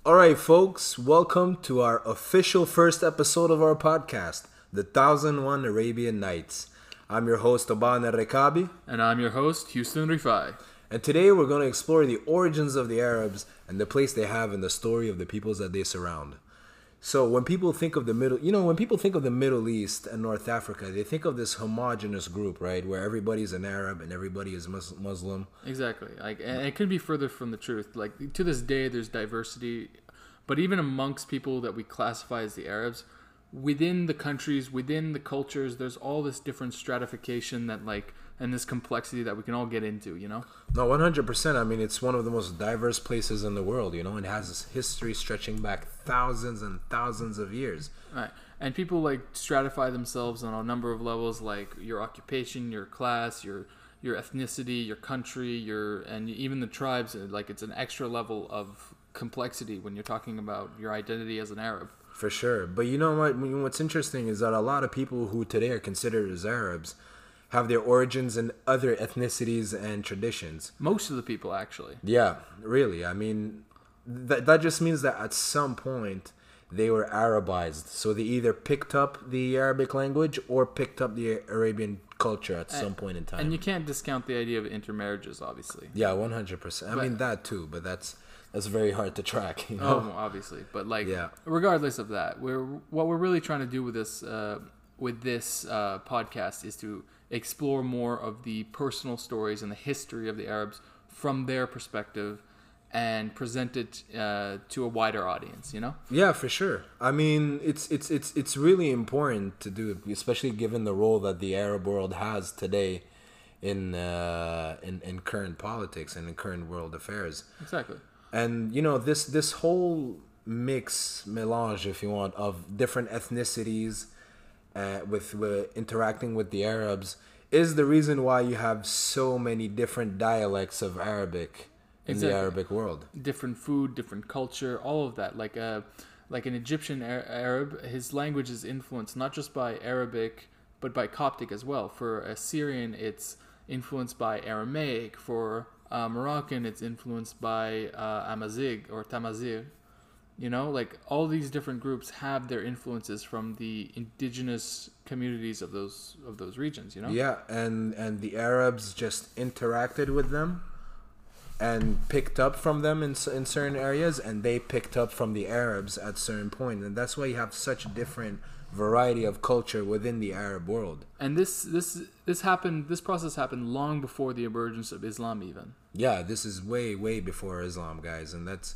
All right, folks, welcome to our official first episode of our podcast, The 1001 Arabian Nights. I'm your host, Oban Rekabi. And I'm your host, Houston Rifai. And today we're going to explore the origins of the Arabs and the place they have in the story of the peoples that they surround. So when people think of the Middle East and North Africa, they think of this homogenous group, right? Where everybody's an Arab and everybody is Muslim. Exactly. And it couldn't be further from the truth. Like, to this day, there's diversity. But even amongst people that we classify as the Arabs, within the countries, within the cultures, there's all this different stratification and this complexity that we can all get into, you know? No, 100%. I mean, it's one of the most diverse places in the world, you know? It has this history stretching back thousands and thousands of years. Right. And people, stratify themselves on a number of levels, like your occupation, your class, your ethnicity, your country, and even the tribes. Like, it's an extra level of complexity when you're talking about your identity as an Arab. For sure. But you know what? What's interesting is that a lot of people who today are considered as Arabs have their origins in other ethnicities and traditions. Most of the people, actually. Yeah, really. I mean, that just means that at some point they were Arabized. So they either picked up the Arabic language or picked up the Arabian culture at some point in time. And you can't discount the idea of intermarriages, obviously. Yeah, 100%. I mean, that too, but that's very hard to track, you know? Oh, obviously. But regardless of that, what we're really trying to do with this podcast is to explore more of the personal stories and the history of the Arabs from their perspective and present it to a wider audience, you know? Yeah, for sure. I mean, it's really important to do it, especially given the role that the Arab world has today in current politics and in current world affairs. Exactly. And you know, this whole melange, if you want, of different ethnicities with interacting with the Arabs is the reason why you have so many different dialects of Arabic in the Arabic world. Different food, different culture, all of that. Like an Egyptian Arab, his language is influenced not just by Arabic, but by Coptic as well. For a Syrian, it's influenced by Aramaic. For Moroccan, it's influenced by Amazigh or Tamazigh. You know, like all these different groups have their influences from the indigenous communities of those regions, you know? Yeah, and the Arabs just interacted with them and picked up from them in certain areas, and they picked up from the Arabs at certain point, and that's why you have such a different variety of culture within the Arab world. And this process happened long before the emergence of Islam even. Yeah, this is way before Islam, guys, and that's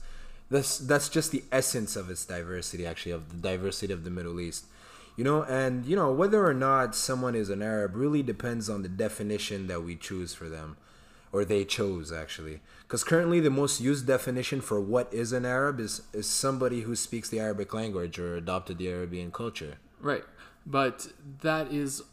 just the essence of its diversity, actually, of the diversity of the Middle East. You know, and you know, whether or not someone is an Arab really depends on the definition that we choose for them, or they chose, actually. Because currently the most used definition for what is an Arab is somebody who speaks the Arabic language or adopted the Arabian culture. Right. But that is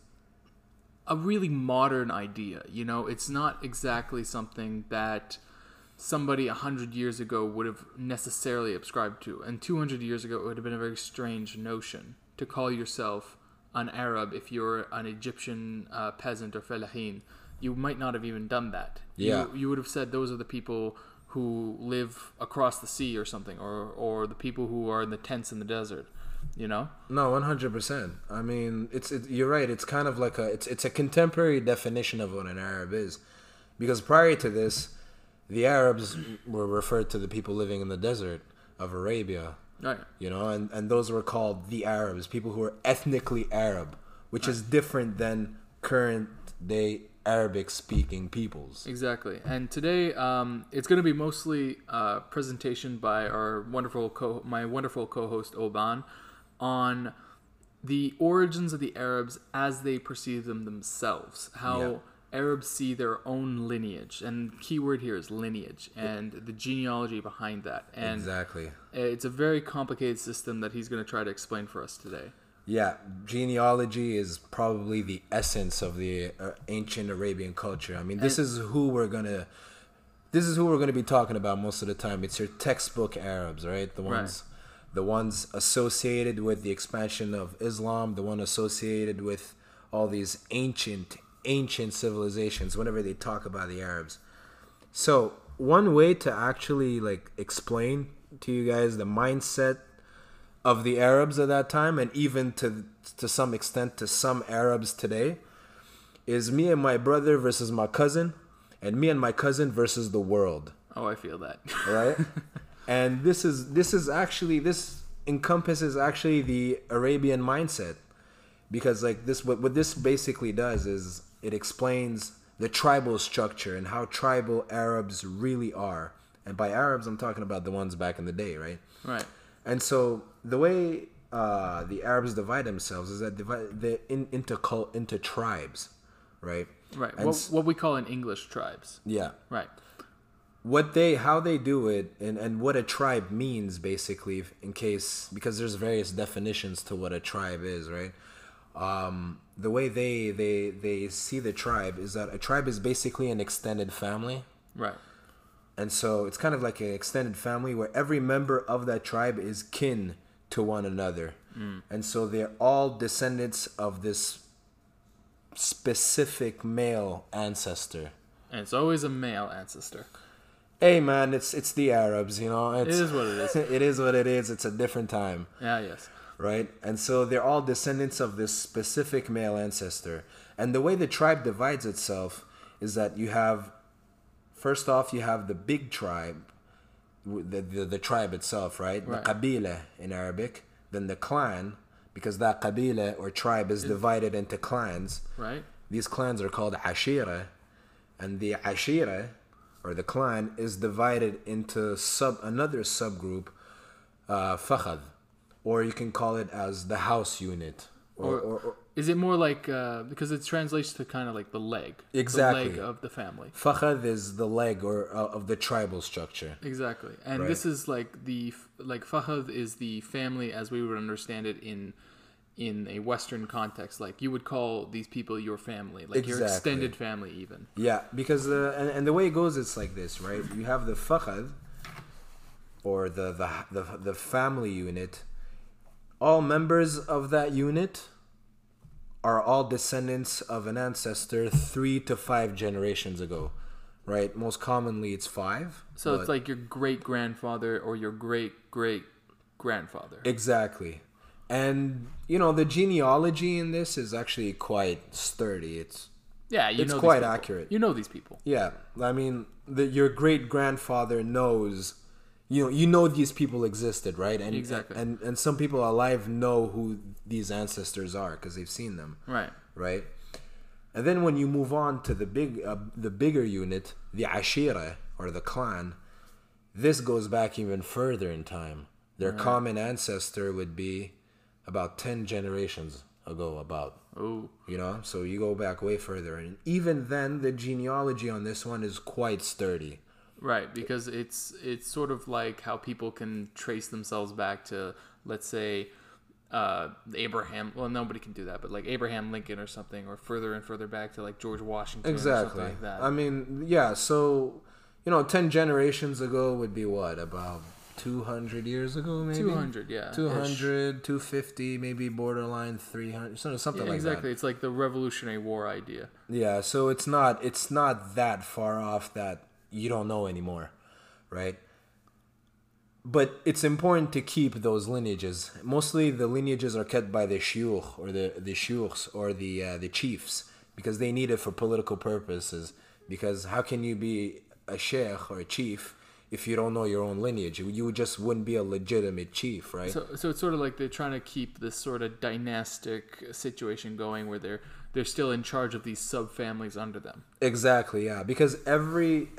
a really modern idea, you know? It's not exactly something that somebody 100 years ago would have necessarily ascribed to. And 200 years ago, it would have been a very strange notion to call yourself an Arab if you're an Egyptian peasant or fellahin. You might not have even done that. Yeah. You would have said those are the people who live across the sea or something, or the people who are in the tents in the desert, you know? No, 100%. I mean, you're right. It's kind of like it's a contemporary definition of what an Arab is. Because prior to this, the Arabs were referred to the people living in the desert of Arabia. Right. You know, and those were called the Arabs, people who were ethnically Arab, which is different than current day Arabic-speaking peoples. Exactly. And today, it's going to be mostly presentation by my wonderful co-host Oban on the origins of the Arabs as they perceive them themselves. How Arabs see their own lineage, and key word here is lineage, and the genealogy behind that. And exactly. It's a very complicated system that he's going to try to explain for us today. Yeah, genealogy is probably the essence of the ancient Arabian culture. I mean, this is who we're gonna be talking about most of the time. It's your textbook Arabs, right? The ones associated with the expansion of Islam, the one associated with all these ancient civilizations. Whenever they talk about the Arabs, so one way to actually explain to you guys the mindset of the Arabs at that time, and even to some extent to some Arabs today, is me and my brother versus my cousin, and me and my cousin versus the world. Oh, I feel that. Right? And this encompasses actually the Arabian mindset, because like this, what this basically does is it explains the tribal structure and how tribal Arabs really are. And by Arabs, I'm talking about the ones back in the day, right? Right. And so the way the Arabs divide themselves is that into tribes, right? Right. And What we call in English tribes. yeah. Right. How they do it, and what a tribe means, basically, because there's various definitions to what a tribe is, right? The way they see the tribe is that a tribe is basically an extended family. Right. And so it's kind of like an extended family where every member of that tribe is kin to one another. And so they're all descendants of this specific male ancestor. And it's always a male ancestor. Hey man, it's the Arabs, you know. It is what it is. It is what it is. It's a different time. Yeah, yes. Right? And so they're all descendants of this specific male ancestor. And the way the tribe divides itself is that first off, you have the big tribe, the tribe itself, right? Right. The qabila in Arabic. Then the clan, because that qabila or tribe is divided into clans. Right. These clans are called ashira. And the ashira, or the clan, is divided into another subgroup, fakhad. Or you can call it as the house unit. Or is it more like, because it translates to kind of like the leg. Exactly. The leg of the family. Fakhad is the leg of the tribal structure. Exactly. And Right. this is like fakhad is the family as we would understand it in a Western context. Like you would call these people your family, like your Exactly. extended family even. Yeah, because and the way it goes, it's like this, right? You have the fakhad, or the family unit. All members of that unit are all descendants of an ancestor 3 to 5 generations ago, right? Most commonly, it's 5. So it's like your great grandfather or your great great grandfather. Exactly. And the genealogy in this is actually quite sturdy. It's It's quite accurate. You know these people. Yeah, I mean, your great grandfather knows, you know these people existed, right? And Exactly. And some people alive know who these ancestors are because they've seen them, Right. right? And then when you move on to the bigger unit, the ashira or the clan, this goes back even further in time. Their common ancestor would be about 10 generations ago, Oh. so you go back way further, and even then the genealogy on this one is quite sturdy. Right, because it's sort of like how people can trace themselves back to, let's say, Abraham. Well, nobody can do that, but like Abraham Lincoln or something, or further and further back to like George Washington. Or Exactly. something like that. I mean, yeah. So 10 generations ago would be what, about 200 years ago, maybe 200, yeah. 200, 250, maybe borderline 300, something like exactly. that. It's like the Revolutionary War idea. Yeah, so it's not that far off that you don't know anymore, right? But it's important to keep those lineages. Mostly the lineages are kept by the shuyukh, or the shuyukhs, or the chiefs, because they need it for political purposes. Because how can you be a sheikh or a chief if you don't know your own lineage? You just wouldn't be a legitimate chief, right? So it's sort of like they're trying to keep this sort of dynastic situation going where they're still in charge of these sub-families under them. Exactly, yeah. Because every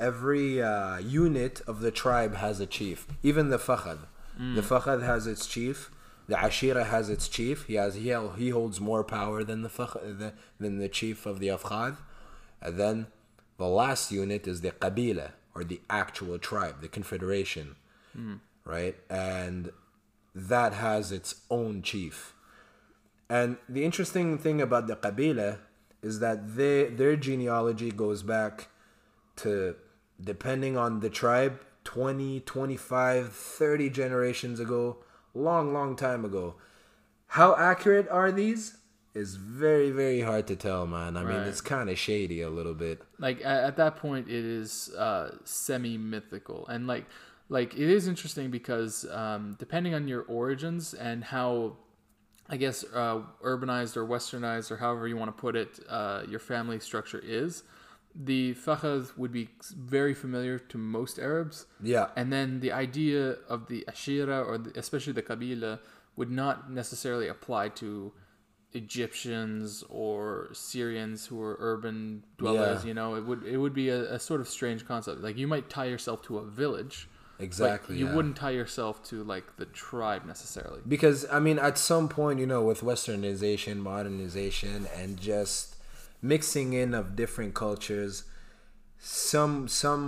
unit of the tribe has a chief. Even the fakhad. The fakhad has its chief. The ashira has its chief. He holds more power than than the chief of the afkhad. And then the last unit is the qabila, or the actual tribe, the confederation, right? And that has its own chief. And the interesting thing about the qabila is that their genealogy goes back to, depending on the tribe, 20, 25, 30 generations ago, long time ago. How accurate are these? Is very, very hard to tell, man. I mean, it's kind of shady a little bit. Like at that point, it is semi-mythical, and like like it is interesting because depending on your origins and how, I guess, urbanized or westernized or however you want to put it, your family structure is, the fakhad would be very familiar to most Arabs. Yeah. And then the idea of the ashira, or especially the qabila, would not necessarily apply to Egyptians or Syrians who are urban dwellers. Yeah. You know, it would be a sort of strange concept. Like you might tie yourself to a village. Exactly. But you yeah. wouldn't tie yourself to like the tribe necessarily. Because I mean, at some point, you know, with westernization, modernization, and just mixing in of different cultures, some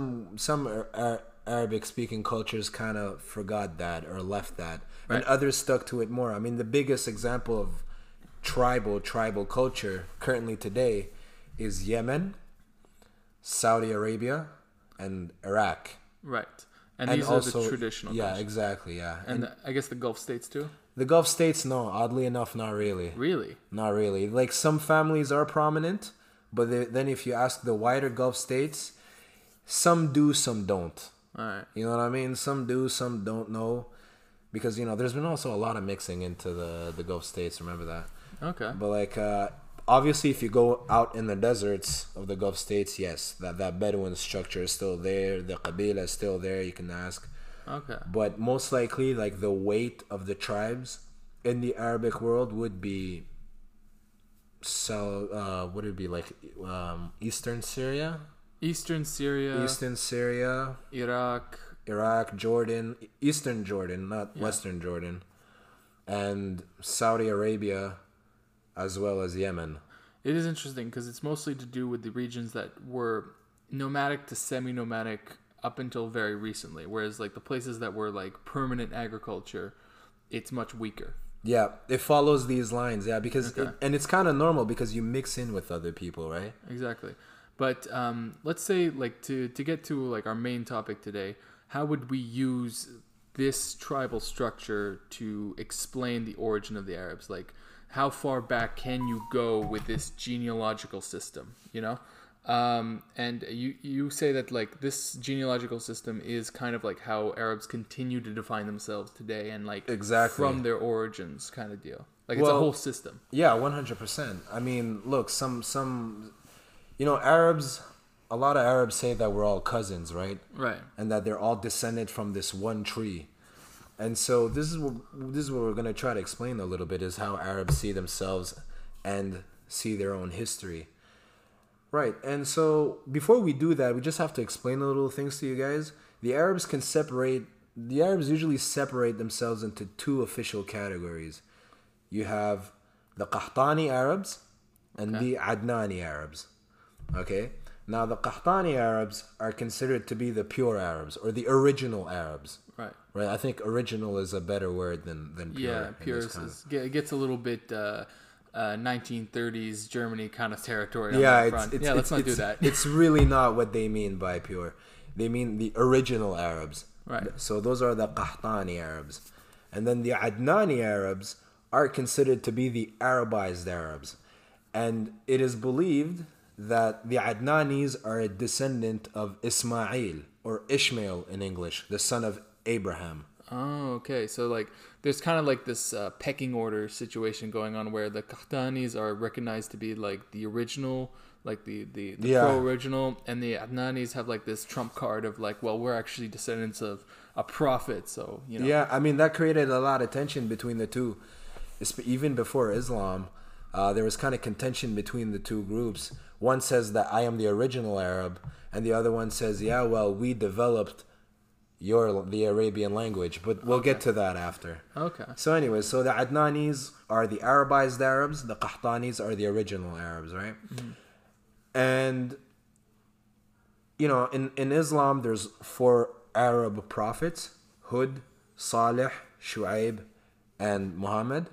Arabic speaking cultures kind of forgot that or left that, Right. and others stuck to it more. I mean, the biggest example of tribal culture currently today is Yemen, Saudi Arabia, and Iraq. Right. And these also, are the traditional Yeah, cultures. exactly. Yeah, And I guess the Gulf states too? the Gulf states, no, oddly enough, not really. Really? Not really. Like some families are prominent, but then if you ask the wider Gulf states, some do, some don't. All right. You know what I mean? Some do, some don't know. Because, you know, there's been also a lot of mixing into the Gulf states, remember that? Okay. But like, obviously if you go out in the deserts of the Gulf states, yes, that Bedouin structure is still there, the Qabila is still there, you can ask. Okay. But most likely, like the weight of the tribes in the Arabic world would be would it be like Eastern Syria, Eastern Syria, Iraq, Jordan, Eastern Jordan, not Western Jordan, and Saudi Arabia, as well as Yemen. It is interesting because it's mostly to do with the regions that were nomadic to semi-nomadic up until very recently, whereas like the places that were like permanent agriculture, it's much weaker. Yeah, it follows these lines. Yeah, because Okay. it's kind of normal because you mix in with other people, right? Exactly. But let's say like to get to like our main topic today, how would we use this tribal structure to explain the origin of the Arabs? Like how far back can you go with this genealogical system, you know? And you say that like this genealogical system is kind of like how Arabs continue to define themselves today, and like Exactly. from their origins kind of deal. Like it's a Well, whole system. Yeah, 100%. I mean, look, you know, Arabs, a lot of Arabs say that we're all cousins, right? Right. And that they're all descended from this one tree. And so this is what we're going to try to explain a little bit, is how Arabs see themselves and see their own history. Right. And so before we do that, we just have to explain a little things to you guys. The Arabs usually separate themselves into two official categories. You have the Qahtani Arabs and the Adnani Arabs. Okay? Now the Qahtani Arabs are considered to be the pure Arabs, or the original Arabs. Right. Right? I think original is a better word than pure. Yeah, in pure this kind of- it gets a little bit 1930s Germany kind of territory. On Yeah, that front. Let's not do that. It's really not what they mean by pure. They mean the original Arabs. Right. So those are the Qahtani Arabs. And then the Adnani Arabs are considered to be the Arabized Arabs. And it is believed that the Adnanis are a descendant of Ismail, or Ishmael in English, the son of Abraham. Oh, okay. So like, there's kind of like this pecking order situation going on where the Qahtanis are recognized to be like the original, like the pro-original, and the Adnanis have like this trump card of like, well, we're actually descendants of a prophet, so you know. Yeah, I mean that created a lot of tension between the two. Even before Islam, there was kind of contention between the two groups. One says that I am the original Arab, and the other one says, yeah, well, we developed the Arabian language, but we'll get to that after. Okay. So anyway, so the Adnanis are the Arabized Arabs, the Qahtanis are the original Arabs, right? Mm-hmm. And, you know, in Islam, there's 4 Arab prophets: Hud, Salih, Shu'aib, and Muhammad.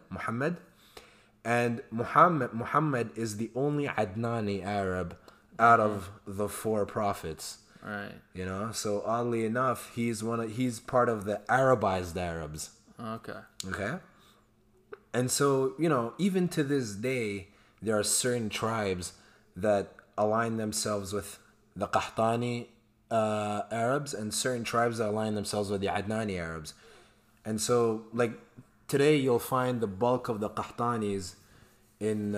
And Muhammad is the only Adnani Arab out of the 4 prophets. Right. You know, so oddly enough, he's part of the Arabized Arabs. Okay. And so, you know, even to this day, there are certain tribes that align themselves with the Qahtani Arabs and certain tribes that align themselves with the Adnani Arabs. And so, like, today you'll find the bulk of the Qahtanis in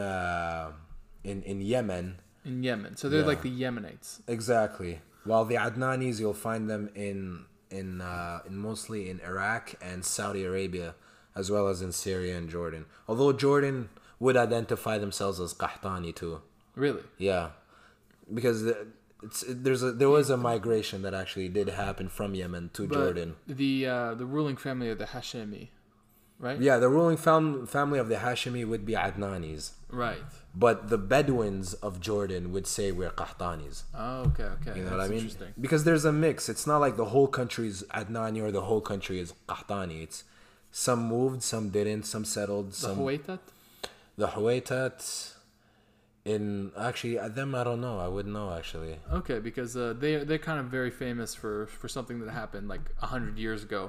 Yemen. In Yemen. So they're Yeah. like the Yemenites. Exactly. While the Adnanis, you'll find them in mostly in Iraq and Saudi Arabia, as well as in Syria and Jordan. Although Jordan would identify themselves as Qahtani too. Really? Yeah, because there was a migration that actually did happen from Yemen to But Jordan. the ruling family of the Hashemi, right? Yeah, the ruling family of the Hashemi would be Adnanis, Right. but the Bedouins of Jordan would say we're Qahtanis. Oh, okay, okay. You know That's what I mean? interesting. Because there's a mix. It's not like the whole country is Adnani or the whole country is Qahtani. It's some moved, some didn't, some settled, The some Huwaitat? the Huwaitat. In actually, them I don't know. I wouldn't know actually. Okay, because they're kind of very famous for something that happened like 100 years ago,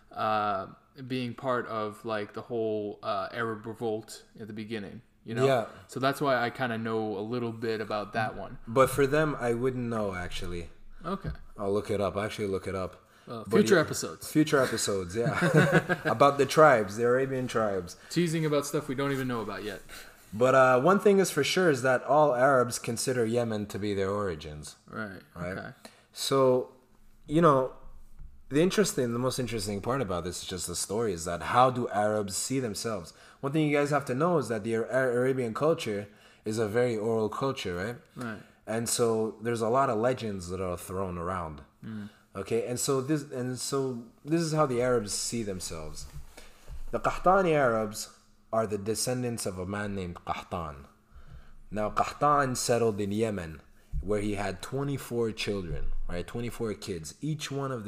being part of like the whole Arab revolt at the beginning. You know. Yeah. So that's why I kind of know a little bit about that one. But for them, I wouldn't know actually. Okay. I'll look it up. Actually, look it up. But Future yeah, episodes. Future episodes, yeah, about the tribes, the Arabian tribes. Teasing about stuff we don't even know about yet. But one thing is for sure is that all Arabs consider Yemen to be their origins. Right. Right. Okay. So, you know, the most interesting part about this is just the story is that how do Arabs see themselves? One thing you guys have to know is that the Arabian culture is a very oral culture, right? Right. And so there's a lot of legends that are thrown around. Okay, and so this is how the Arabs see themselves. The Qahtani Arabs are the descendants of a man named Qahtan. Now Qahtan settled in Yemen, where he had 24 children, right? 24 kids. Each one of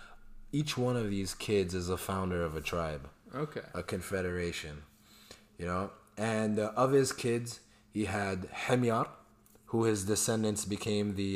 these kids is a founder of a tribe, Okay. a confederation, you know. And of his kids, he had Himyar, whose descendants became the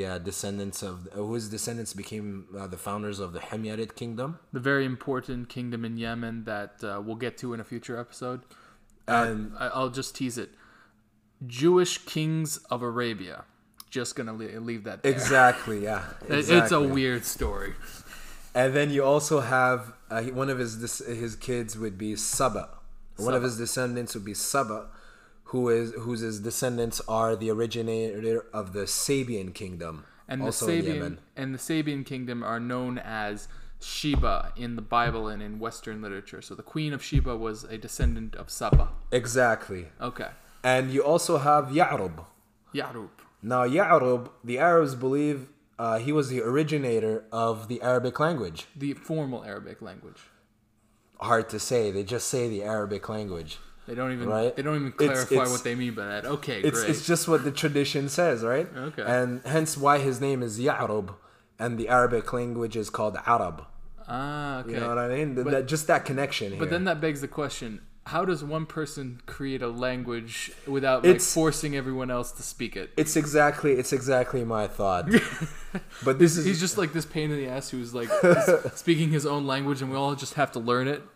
founders of the Himyarid kingdom. The very important kingdom in Yemen that we'll get to in a future episode. And I'll just tease it. Jewish kings of Arabia. Just gonna leave that there. exactly, yeah, It's exactly. a weird story. And then you also have one of his kids would be Saba. One of his descendants would be Saba, whose descendants are the originator of the Sabian kingdom, And the also in Sabian Yemen. and the Sabian kingdom are known as Sheba in the Bible and in Western literature. So the Queen of Sheba was a descendant of Saba. Exactly. Okay. And you also have Ya'rub. Ya'rub. Now Ya'rub, the Arabs believe he was the originator of the Arabic language. The formal Arabic language. Hard to say. They just say the Arabic language. They don't even Right? clarify It's- what they mean by that. Okay, It's great. it's just what the tradition says, right? Okay. And hence why his name is Ya'rub, and the Arabic language is called Arab. Okay. You know what I mean? But- Just that connection here. But then that begs the question: how does one person create a language without like It's- forcing everyone else to speak it? it's exactly my thought. But this is He's just like this pain in the ass who's like speaking his own language, and we all just have to learn it.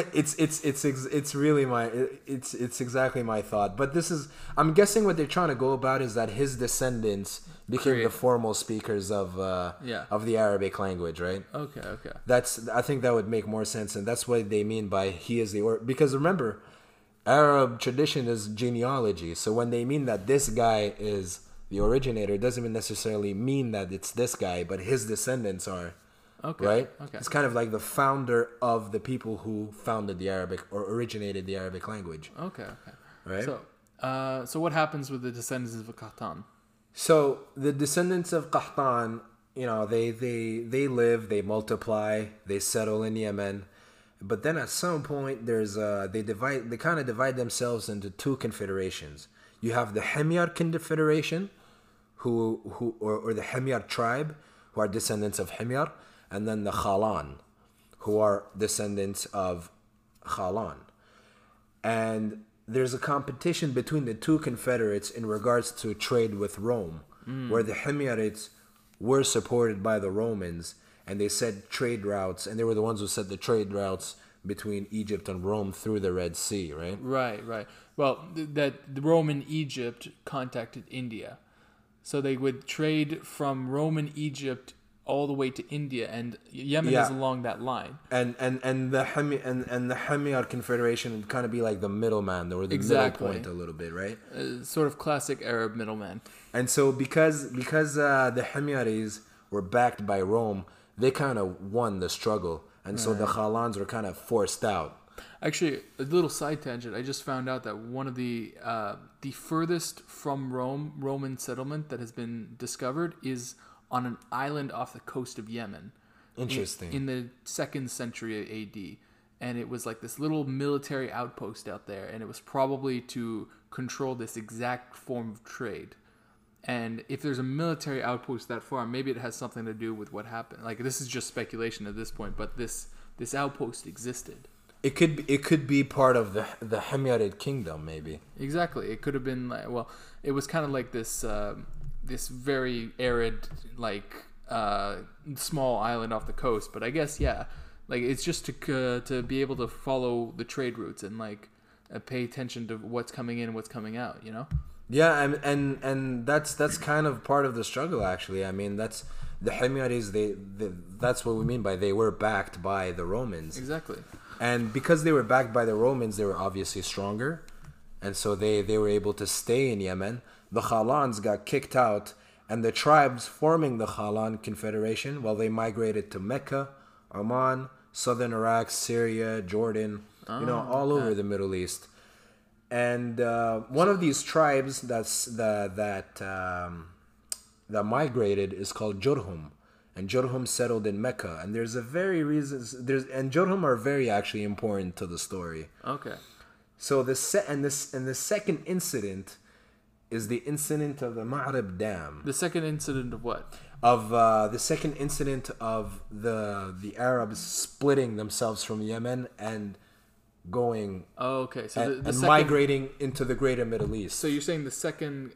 it's really it's exactly my thought. But this is, I'm guessing what they're trying to go about is that his descendants became Create- the formal speakers of Yeah. of the Arabic language, right? Okay, okay. I think that would make more sense, and that's what they mean by he is because remember, Arab tradition is genealogy. So when they mean that this guy is the originator, it doesn't even necessarily mean that it's this guy, but his descendants are, Okay. right? Okay. It's kind of like the founder of the people who founded the Arabic or originated the Arabic language, Okay, okay. right? So what happens with the descendants of Qahtan? So the descendants of Qahtan, they live, they multiply, they settle in Yemen, but then at some point they kind of divide themselves into two confederations. You have the Himyar confederation, or the Himyar tribe, who are descendants of Himyar, and then the Khalan, who are descendants of Khalan. And there's a competition between the two confederates in regards to trade with Rome, where the Himyarites were supported by the Romans, and they set trade routes, and they were the ones who set the trade routes between Egypt and Rome through the Red Sea, right? Right. Well, that the Roman Egypt contacted India, so they would trade from Roman Egypt all the way to India, and Yemen Yeah. is along that line. And the Himyar Confederation would kind of be like the middleman or the Exactly. middle point a little bit, right? Sort of classic Arab middleman. And so because the Himyaris were backed by Rome, they kind of won the struggle, and so the Khalans were kind of forced out. Actually, a little side tangent. I just found out that one of the furthest from Roman settlement that has been discovered is on an island off the coast of Yemen. Interesting. In the 2nd century AD. And it was like this little military outpost out there, and it was probably to control this exact form of trade. And if there's a military outpost that far, maybe it has something to do with what happened. Like, this is just speculation at this point, but this outpost existed. It could be part of the Himyarid kingdom, maybe. Exactly. It could have been like, well, it was kind of like this this very arid, like small island off the coast. But I guess, yeah, like it's just to be able to follow the trade routes and like pay attention to what's coming in and what's coming out, you know? Yeah, and that's kind of part of the struggle, actually. I mean, that's the Himyaris. That's what we mean by they were backed by the Romans. Exactly. And because they were backed by the Romans, they were obviously stronger, and so they were able to stay in Yemen. The Khalans got kicked out, and the tribes forming the Khalan Confederation, well, they migrated to Mecca, Oman, southern Iraq, Syria, Jordan, all over the Middle East. And one of these tribes that migrated is called Jurhum, and Jurhum settled in Mecca. And there's a very and Jurhum are very actually important to the story. Okay. So the second incident is the incident of the Ma'rib Dam. The second incident of what? Of the second incident of the Arabs splitting themselves from Yemen and going Oh, okay. So and, the and second, migrating into the greater Middle East. So you're saying the second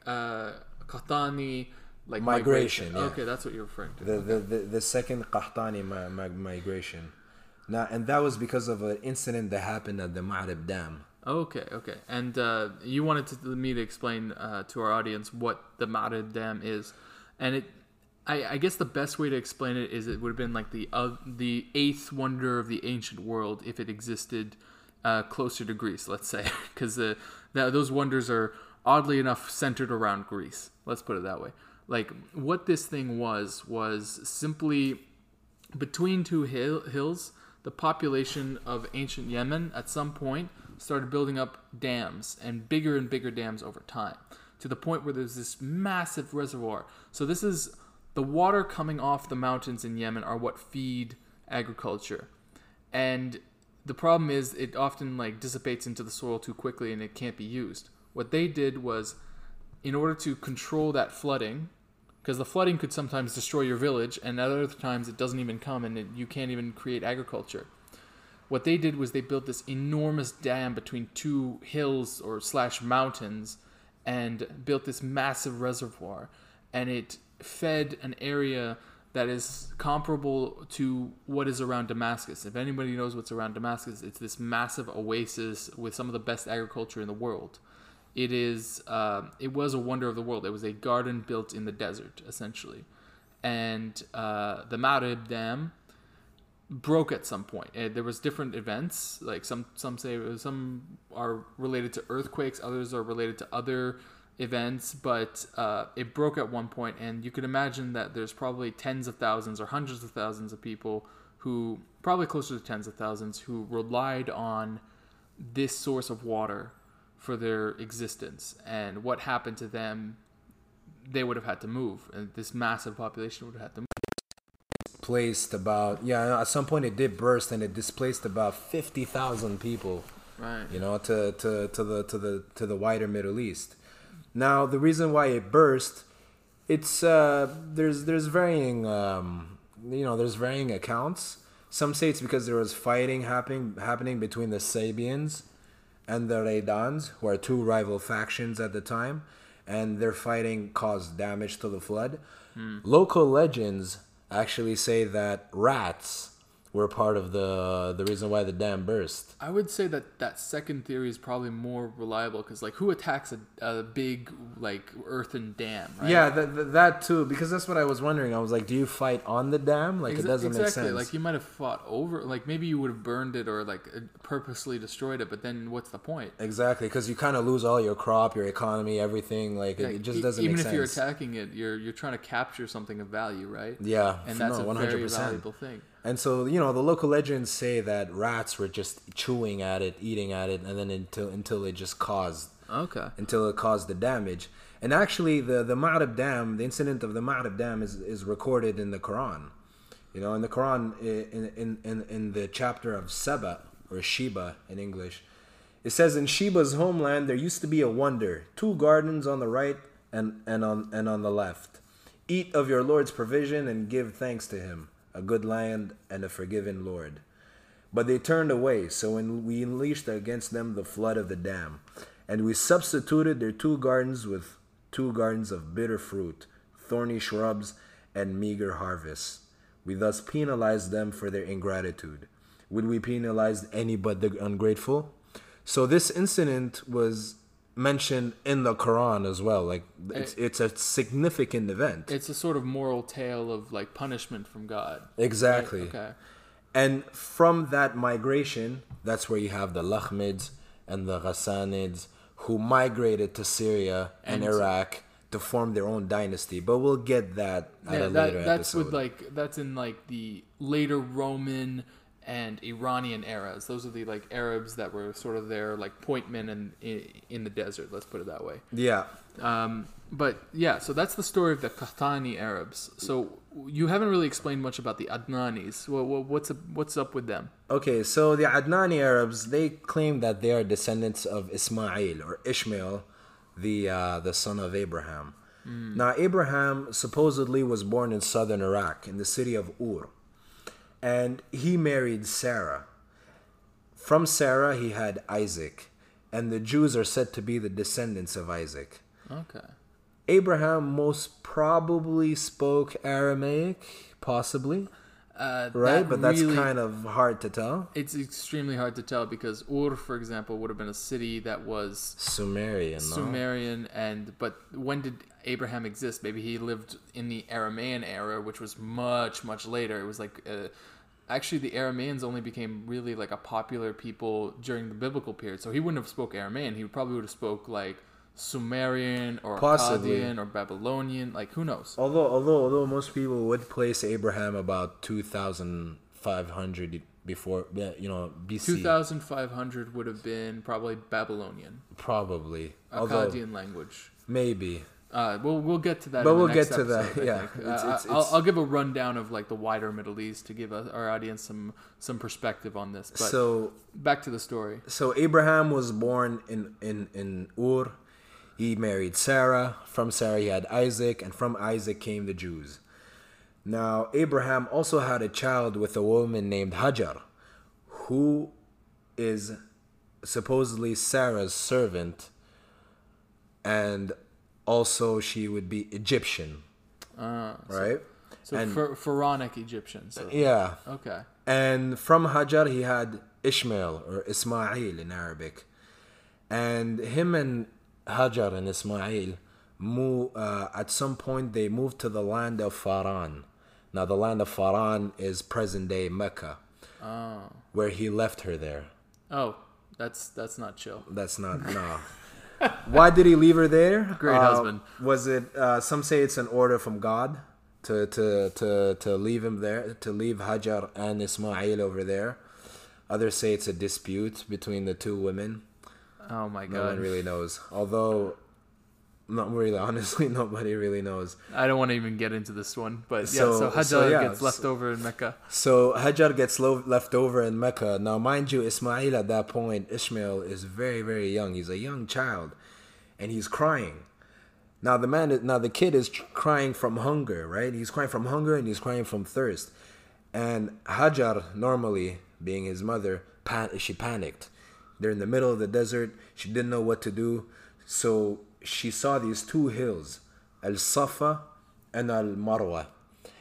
Qahtani like Migration, yeah. Okay, that's what you're referring to. The second Qahtani migration. Now, and that was because of an incident that happened at the Ma'rib Dam. Okay. And you wanted me to explain to our audience what the Ma'rib Dam is, and I guess the best way to explain it is it would have been like the eighth wonder of the ancient world if it existed closer to Greece, let's say, because those wonders are oddly enough centered around Greece. Let's put it that way. Like what this thing was simply between two hills. The population of ancient Yemen at some point started building up dams and bigger dams over time to the point where there's this massive reservoir. So this is the water coming off the mountains in Yemen are what feed agriculture. And the problem is it often like dissipates into the soil too quickly and it can't be used. What they did was, in order to control that flooding, because the flooding could sometimes destroy your village, and at other times it doesn't even come, and you can't even create agriculture. What they did was they built this enormous dam between two hills or / mountains, and built this massive reservoir, and it fed an area that is comparable to what is around Damascus. If anybody knows what's around Damascus, it's this massive oasis with some of the best agriculture in the world. It was a wonder of the world. It was a garden built in the desert, essentially. And the Ma'rib Dam broke at some point. There was different events. Like some say some are related to earthquakes, others are related to other events, but it broke at one point, and you could imagine that there's probably tens of thousands or hundreds of thousands of people who, probably closer to tens of thousands, who relied on this source of water for their existence. And what happened to them, they would have had to move, and this massive population would have had to move. Displaced at some point it did burst, and it displaced about 50,000 people, Right. to the wider Middle East. Now the reason why it burst, it's there's varying there's varying accounts. Some say it's because there was fighting happening between the Sabians and the Raidans, who are two rival factions at the time, and their fighting caused damage to the flood. Local legends actually say that rats were part of the reason why the dam burst. I would say that second theory is probably more reliable because, like, who attacks a big, like, earthen dam, right? Yeah, that too, because that's what I was wondering. I was like, do you fight on the dam? Like, it doesn't make sense. Like, you might have fought over, like, maybe you would have burned it or, like, purposely destroyed it, but then what's the point? Exactly, because you kind of lose all your crop, your economy, everything. Like, it just doesn't make sense. Even if you're attacking it, you're trying to capture something of value, right? Yeah, and that's no, a very valuable thing. And so, the local legends say that rats were just chewing at it, eating at it, and then until it just until it caused the damage. And actually, the Ma'rib Dam, the incident of the Ma'rib Dam is recorded in the Quran. In the Quran, in the chapter of Saba, or Sheba in English, it says, in Sheba's homeland there used to be a wonder, 2 gardens on the right and on the left. Eat of your Lord's provision and give thanks to him, a good land and a forgiven Lord. But they turned away, so when we unleashed against them the flood of the dam, and we substituted their 2 gardens with 2 gardens of bitter fruit, thorny shrubs, and meager harvests. We thus penalized them for their ingratitude. Would we penalize any but the ungrateful? So this incident was mentioned in the Quran as well. Like, it's a significant event. It's a sort of moral tale of, like, punishment from God. Exactly. Right? Okay. And from that migration, that's where you have the Lakhmids and the Ghassanids, who migrated to Syria and Iraq to form their own dynasty. But we'll get that at a later that's episode. That's in, like, the later Roman and Iranian eras. Those are the, like, Arabs that were sort of their, like, point men in the desert, let's put it that way. Yeah. But yeah, so that's the story of the Qahtani Arabs. So you haven't really explained much about the Adnanis. What's up with them? Okay, so the Adnani Arabs, they claim that they are descendants of Ismail, or Ishmael, the son of Abraham. Now, Abraham supposedly was born in southern Iraq, in the city of Ur. And he married Sarah. From Sarah, he had Isaac. And the Jews are said to be the descendants of Isaac. Okay. Abraham most probably spoke Aramaic, possibly. Right? But that's really kind of hard to tell. It's extremely hard to tell because Ur, for example, would have been a city that was Sumerian. But when did Abraham exist? Maybe he lived in the Aramaean era, which was much, much later. It was like... actually, the Arameans only became really, like, a popular people during the biblical period. So he wouldn't have spoke Aramean. He probably would have spoke, like, Sumerian or Akkadian or Babylonian. Like, who knows? Although most people would place Abraham about 2,500 before, BC. 2,500 would have been probably Babylonian. Probably. Akkadian language. Maybe. We'll get to that. But we'll get to that. Yeah. I'll give a rundown of, like, the wider Middle East to give our audience some perspective on this. But so back to the story. So Abraham was born in Ur. He married Sarah. From Sarah, he had Isaac, and from Isaac came the Jews. Now, Abraham also had a child with a woman named Hajar, who is supposedly Sarah's servant, and also she would be Egyptian, right? So pharaonic Egyptian. So. Yeah. Okay. And from Hajar, he had Ishmael, or Ismail in Arabic. And him and Hajar and Ismail, at some point, they moved to the land of Faran. Now, the land of Faran is present-day Mecca, where he left her there. Oh, that's not chill. That's not, no. Why did he leave her there? Great husband. Was it, some say it's an order from God to leave him there, to leave Hajar and Ismail over there. Others say it's a dispute between the two women. Oh my God. No one really knows. Although, not really, honestly, nobody really knows. I don't want to even get into this one. But so Hajar gets left over in Mecca. So Hajar gets left over in Mecca. Now, mind you, Ismail at that point, Ishmael, is very, very young. He's a young child. And he's crying. Now the kid is crying from hunger, right? He's crying from hunger and he's crying from thirst. And Hajar, normally, being his mother, she panicked. They're in the middle of the desert. She didn't know what to do. So she saw these 2 hills, Al-Safa and Al-Marwa.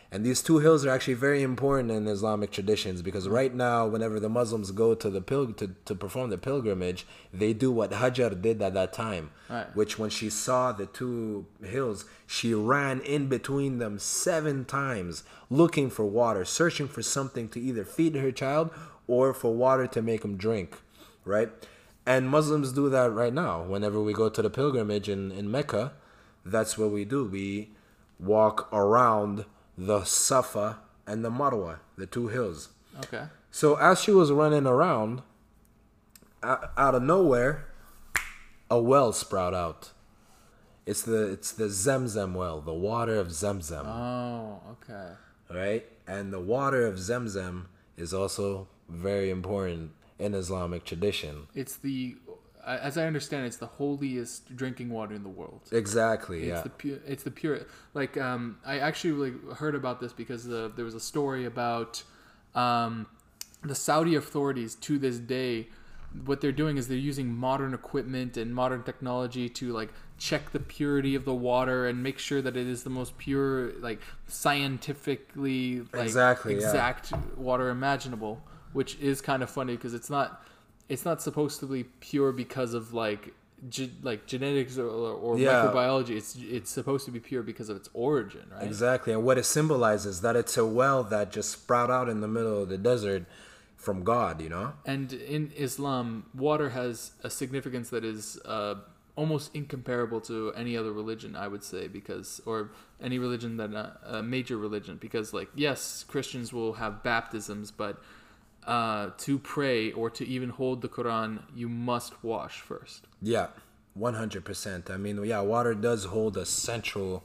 And these two hills are actually very important in Islamic traditions because right now, whenever the Muslims go to the to perform the pilgrimage, they do what Hajar did at that time, Right. which when she saw the two hills, she ran in between them 7 times, looking for water, searching for something to either feed her child or for water to make him drink, right? And Muslims do that right now. Whenever we go to the pilgrimage in Mecca, that's what we do. We walk around the Safa and the Marwa, the two hills. Okay. So as she was running around, out of nowhere, a well sprout out. It's the Zamzam well, the water of Zamzam, Oh, okay. right? And the water of Zamzam is also very important in Islamic tradition. It's as I understand, it's the holiest drinking water in the world. Exactly, yeah. It's the pure. Like, I actually heard about this because there was a story about the Saudi authorities to this day. What they're doing is they're using modern equipment and modern technology to like check the purity of the water and make sure that it is the most pure, like scientifically exact water imaginable. Which is kind of funny because it's not supposed to be pure because of like genetics or microbiology. It's supposed to be pure because of its origin, right? Exactly, and what it symbolizes that it's a well that just sprout out in the middle of the desert from God, you know. And in Islam, water has a significance that is almost incomparable to any other religion, I would say, or any religion that a major religion, because like yes, Christians will have baptisms, but to pray or to even hold the Quran, you must wash first. Yeah, 100%. I mean, yeah, water does hold a central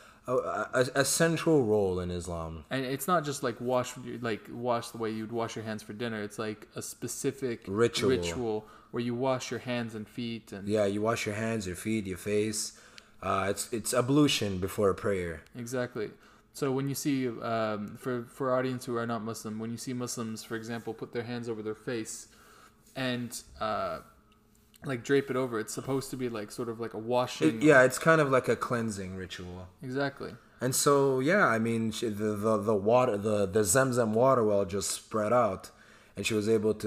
role in Islam. And it's not just like wash the way you'd wash your hands for dinner. It's like a specific ritual where you wash your hands and feet and yeah, you wash your hands, your feet, your face. It's ablution before prayer. Exactly. So when you see, for audience who are not Muslim, when you see Muslims, for example, put their hands over their face and like drape it over, it's supposed to be like sort of like a washing. It's kind of like a cleansing ritual. Exactly. And so yeah, I mean the water, the Zamzam water well just spread out, and she was able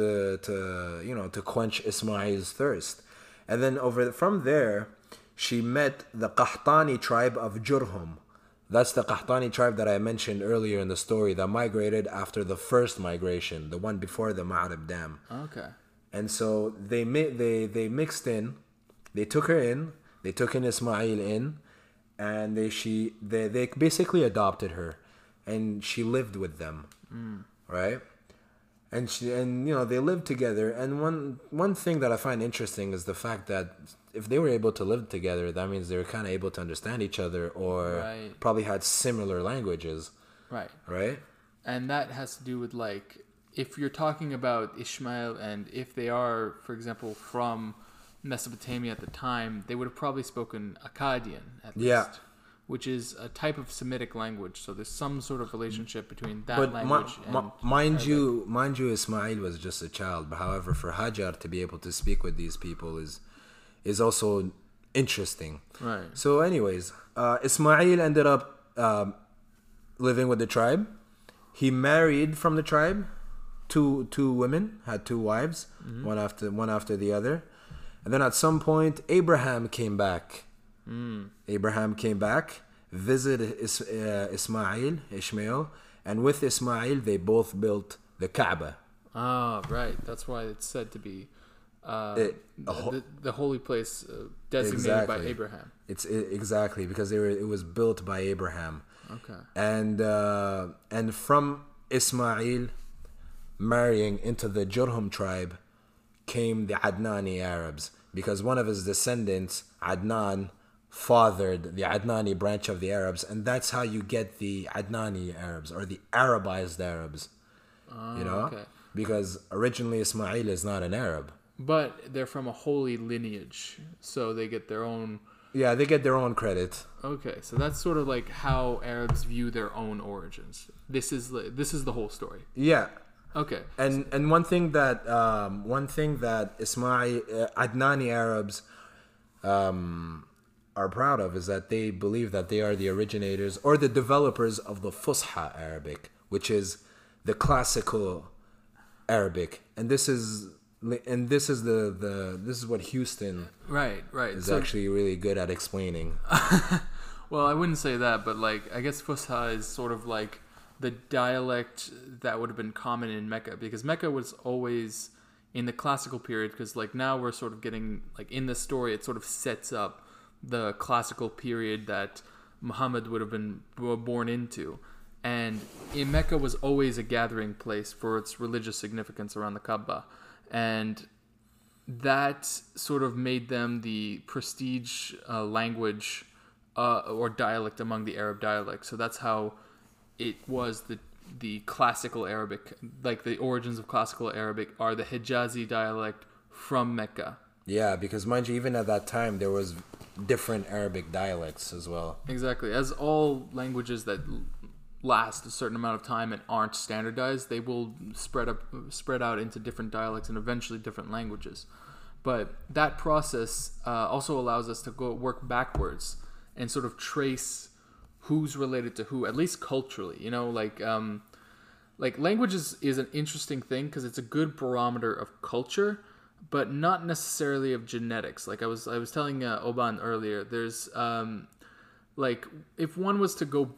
to quench Ismail's thirst, and then from there, she met the Qahtani tribe of Jurhum. That's the Qahtani tribe that I mentioned earlier in the story that migrated after the first migration, the one before the Ma'rib Dam. Okay. And so they mixed in, they took her in, they took in Ismail in, and they basically adopted her, and she lived with them, right? And they lived together. And one thing that I find interesting is the fact that if they were able to live together, that means they were kind of able to understand each other, or probably had similar languages. Right. Right. And that has to do with like, if you're talking about Ishmael, and if they are, for example, from Mesopotamia at the time, they would have probably spoken Akkadian at least, which is a type of Semitic language. So there's some sort of relationship between that language and mind you, Ismail was just a child. But however, for Hajar to be able to speak with these people is also interesting. Right. So, anyways, Ismail ended up living with the tribe. He married from the tribe. Two women, had 2 wives, one after the other, and then at some point Abraham came back. Abraham came back, visited Ishmael, and with Ismail they both built the Kaaba. Ah, right. That's why it's said to be the holy place designated by Abraham. Exactly because it was built by Abraham. Okay. And from Ismail marrying into the Jurhum tribe came the Adnani Arabs, because one of his descendants, Adnan, fathered the Adnani branch of the Arabs, and that's how you get the Adnani Arabs, or the Arabized Arabs. Okay. Because originally Ismail is not an Arab. But they're from a holy lineage, so they get their own... Yeah, they get their own credit. Okay, so that's sort of like how Arabs view their own origins. This is the whole story. Yeah. Okay. And one thing that Ismail Adnani Arabs are proud of is that they believe that they are the originators or the developers of the Fusha Arabic, which is the classical Arabic, and this is this is what Houston Right. is actually really good at explaining. Well, I wouldn't say that, but like I guess Fusha is sort of like the dialect that would have been common in Mecca, because Mecca was always in the classical period, because like now we're sort of getting like in the story it sort of sets up the classical period that Muhammad would have been born into. And in Mecca was always a gathering place for its religious significance around the Kaaba. And that sort of made them the prestige language or dialect among the Arab dialects. So that's how it was the classical Arabic, like the origins of classical Arabic are the Hijazi dialect from Mecca. Yeah, because mind you, even at that time there was different Arabic dialects as well. Exactly. As all languages that last a certain amount of time and aren't standardized, they will spread out into different dialects and eventually different languages. But that process also allows us to go work backwards and sort of trace who's related to who, at least culturally. You know, like languages is an interesting thing because it's a good barometer of culture, but not necessarily of genetics. Like I was telling Oban earlier, there's like if one was to go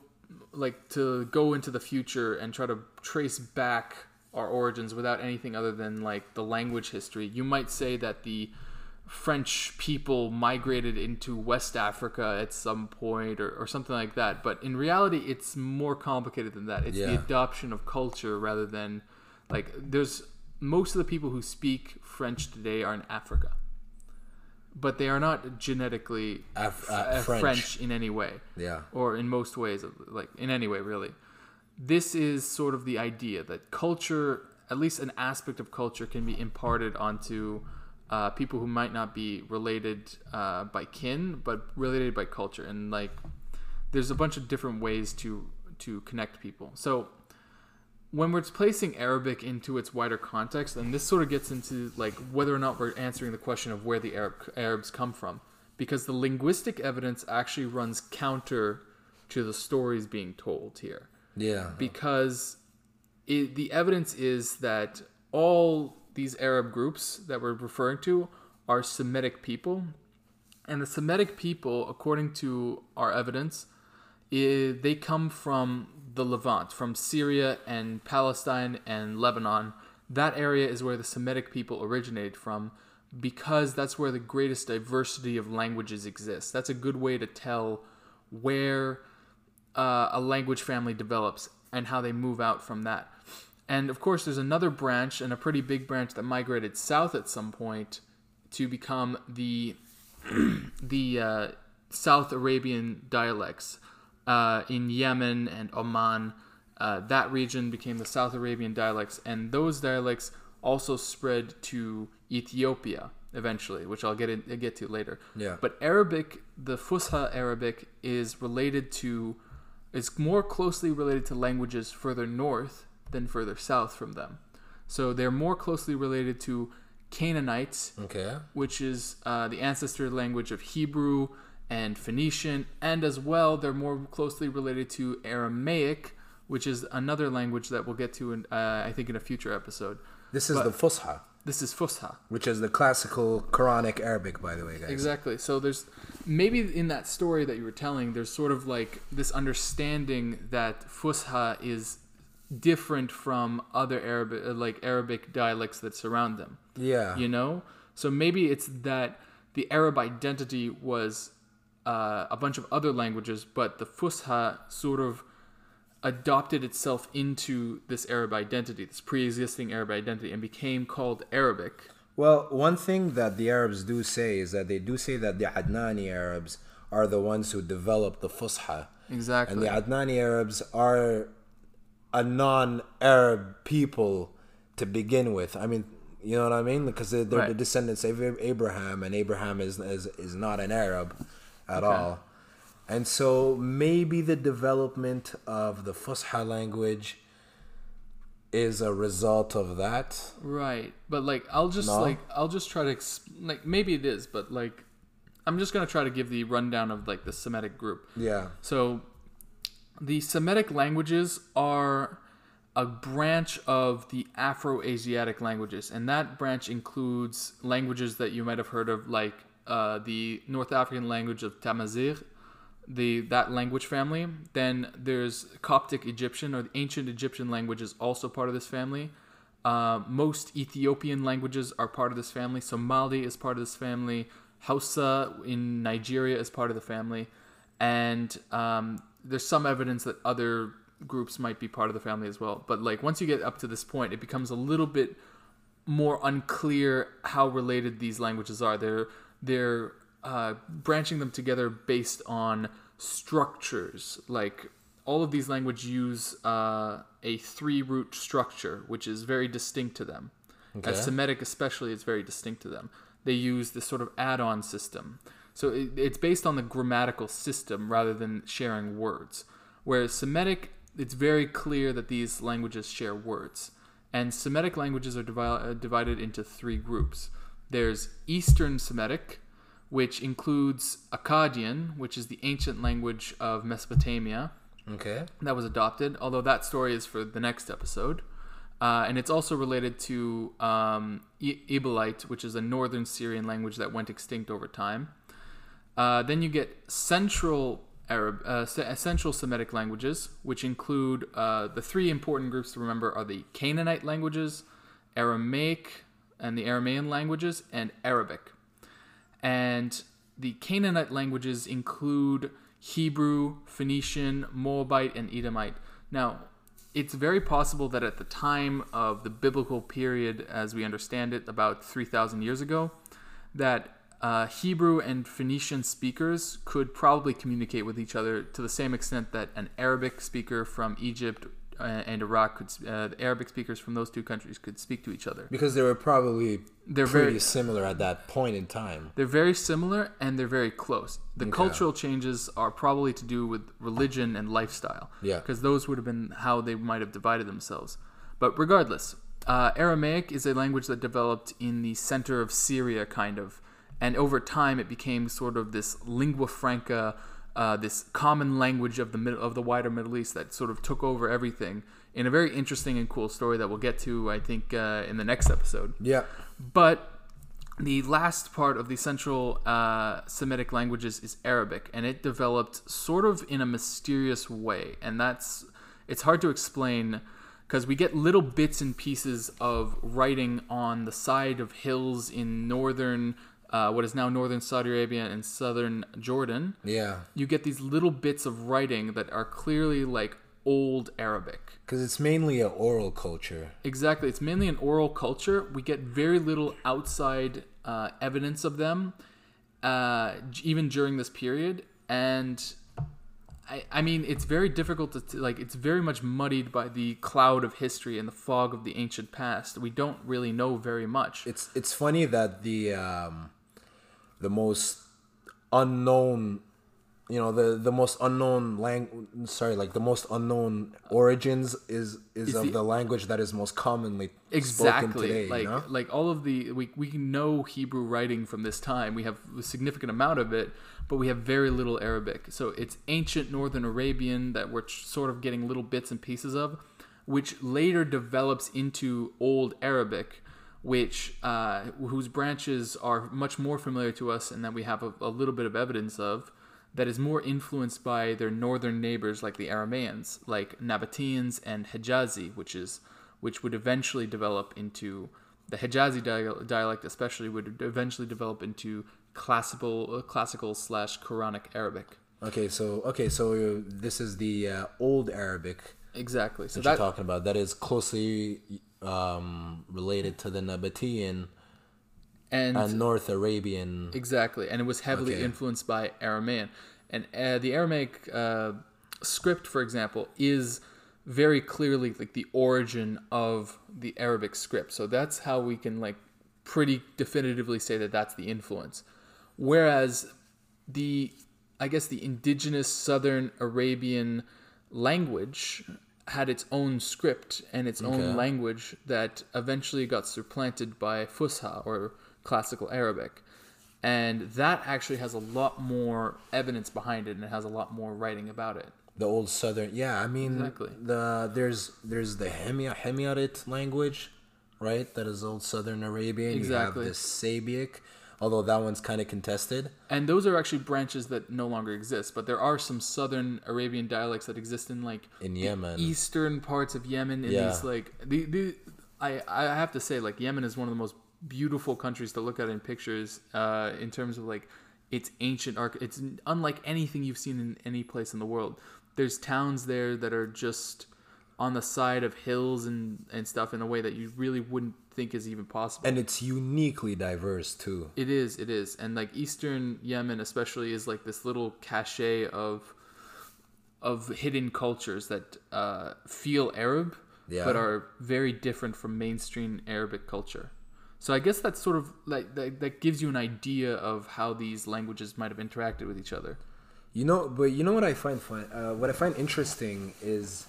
into the future and try to trace back our origins without anything other than like the language history, you might say that the French people migrated into West Africa at some point or something like that. But in reality, it's more complicated than that. It's the adoption of culture rather than like there's most of the people who speak French today are in Africa, but they are not genetically French in any way. Yeah. Or in most ways, like in any way, really. This is sort of the idea that culture, at least an aspect of culture, can be imparted onto people who might not be related by kin, but related by culture. And like, there's a bunch of different ways to connect people. So when we're placing Arabic into its wider context, and this sort of gets into like whether or not we're answering the question of where the Arabs come from, because the linguistic evidence actually runs counter to the stories being told here. Yeah. Because the evidence is that all these Arab groups that we're referring to are Semitic people, and the Semitic people, according to our evidence, they come from the Levant, from Syria and Palestine and Lebanon. That area is where the Semitic people originated from, because that's where the greatest diversity of languages exists. That's a good way to tell where a language family develops and how they move out from that. And of course, there's another branch, and a pretty big branch, that migrated south at some point to become the South Arabian dialects. In Yemen and Oman, that region became the South Arabian dialects, and those dialects also spread to Ethiopia eventually, which I'll get to later. Yeah. But Arabic, the Fusha Arabic, is more closely related to languages further north than further south from them. So they're more closely related to Canaanite, which is the ancestor language of Hebrew and Phoenician, and as well they're more closely related to Aramaic, which is another language that we'll get to I think in a future episode. This is the Fusha. This is Fusha, which is the classical Quranic Arabic, by the way, guys. Exactly. So there's maybe in that story that you were telling, there's sort of like this understanding that Fusha is different from other Arabic dialects that surround them. Yeah. You know? So maybe it's that the Arab identity was a bunch of other languages, but the Fusha sort of adopted itself into this Arab identity, this pre-existing Arab identity, and became called Arabic. Well, one thing that the Arabs do say is that they do say that the Adnani Arabs are the ones who developed the Fusha. Exactly. And the Adnani Arabs are a non-Arab people to begin with. I mean, you know what I mean? Because they're the descendants of Abraham, and Abraham is not an Arab at all. And so maybe the development of the Fusha language is a result of that. Right. But I'll just try to maybe it is, but I'm just going to try to give the rundown of like the Semitic group. Yeah. So the Semitic languages are a branch of the Afro-Asiatic languages, and that branch includes languages that you might have heard of, like the North African language of Tamazight, that language family. Then there's Coptic Egyptian, or the ancient Egyptian language is also part of this family. Most Ethiopian languages are part of this family. Somali is part of this family. Hausa in Nigeria is part of the family. And there's some evidence that other groups might be part of the family as well. But like once you get up to this point, it becomes a little bit more unclear how related these languages are. They're branching them together based on structures. Like all of these languages use a 3-root structure, which is very distinct to them. Okay. Semitic especially is very distinct to them. They use this sort of add-on system. So it's based on the grammatical system rather than sharing words. Whereas Semitic, it's very clear that these languages share words. And Semitic languages are divided into 3 groups. There's Eastern Semitic, which includes Akkadian, which is the ancient language of Mesopotamia. Okay. That was adopted, although that story is for the next episode. And it's also related to Ebelite, which is a northern Syrian language that went extinct over time. Then you get Central Semitic languages, which include the 3 important groups to remember are the Canaanite languages, Aramaic, and the Aramean languages, and Arabic. And the Canaanite languages include Hebrew, Phoenician, Moabite, and Edomite. Now, it's very possible that at the time of the biblical period, as we understand it, about 3,000 years ago, that Hebrew and Phoenician speakers could probably communicate with each other to the same extent that an Arabic speaker from Egypt and Iraq the Arabic speakers from those 2 countries could speak to each other. Because they were probably pretty very similar at that point in time. They're very similar and they're very close. The cultural changes are probably to do with religion and lifestyle. Yeah. Because those would have been how they might have divided themselves. But regardless, Aramaic is a language that developed in the center of Syria, kind of. And over time, it became sort of this lingua franca, this common language of the wider Middle East that sort of took over everything in a very interesting and cool story that we'll get to, I think, in the next episode. Yeah. But the last part of the Central Semitic languages is Arabic, and it developed sort of in a mysterious way. And it's hard to explain because we get little bits and pieces of writing on the side of hills in northern what is now northern Saudi Arabia and southern Jordan. Yeah. You get these little bits of writing that are clearly like old Arabic. Because it's mainly an oral culture. Exactly. It's mainly an oral culture. We get very little outside evidence of them, even during this period. And I mean, it's very difficult to it's very much muddied by the cloud of history and the fog of the ancient past. We don't really know very much. It's funny that the most unknown, the most unknown the most unknown origins is of the language that is most commonly spoken today. Like all of we know Hebrew writing from this time. We have a significant amount of it, but we have very little Arabic. So it's ancient Northern Arabian that we're sort of getting little bits and pieces of, which later develops into Old Arabic, which whose branches are much more familiar to us and that we have a little bit of evidence of, that is more influenced by their northern neighbors like the Aramaeans, like Nabateans and Hijazi, which would eventually develop into the Hijazi dialect, especially would eventually develop into classical / Quranic Arabic. Okay, so this is the Old Arabic. Exactly. So that you're talking about, that is closely related to the Nabatean and North Arabian. Exactly, and it was heavily influenced by Aramaean. And the Aramaic script, for example, is very clearly like the origin of the Arabic script. So that's how we can pretty definitively say that that's the influence. Whereas the indigenous Southern Arabian language had its own script and its own language that eventually got supplanted by Fusha, or Classical Arabic. And that actually has a lot more evidence behind it, and it has a lot more writing about it. The old southern, yeah. I mean, Exactly. there's the Himyarite language, right? That is old Southern Arabian. Exactly. You have the Sabiac, although that one's kind of contested. And those are actually branches that no longer exist, but there are some Southern Arabian dialects that exist in like In the Yemen. eastern parts of Yemen. In Yeah. these like I have to say, like, Yemen is one of the most beautiful countries to look at in pictures. In terms of like its ancient it's unlike anything you've seen in any place in the world. There's towns there that are just on the side of hills and stuff in a way that you really wouldn't think is even possible. And it's uniquely diverse too. It is. And like Eastern Yemen especially is like this little cachet of hidden cultures that feel Arab, Yeah. but are very different from mainstream Arabic culture. So I guess that's sort of like that gives you an idea of how these languages might have interacted with each other. But you know what I find fun? What I find interesting is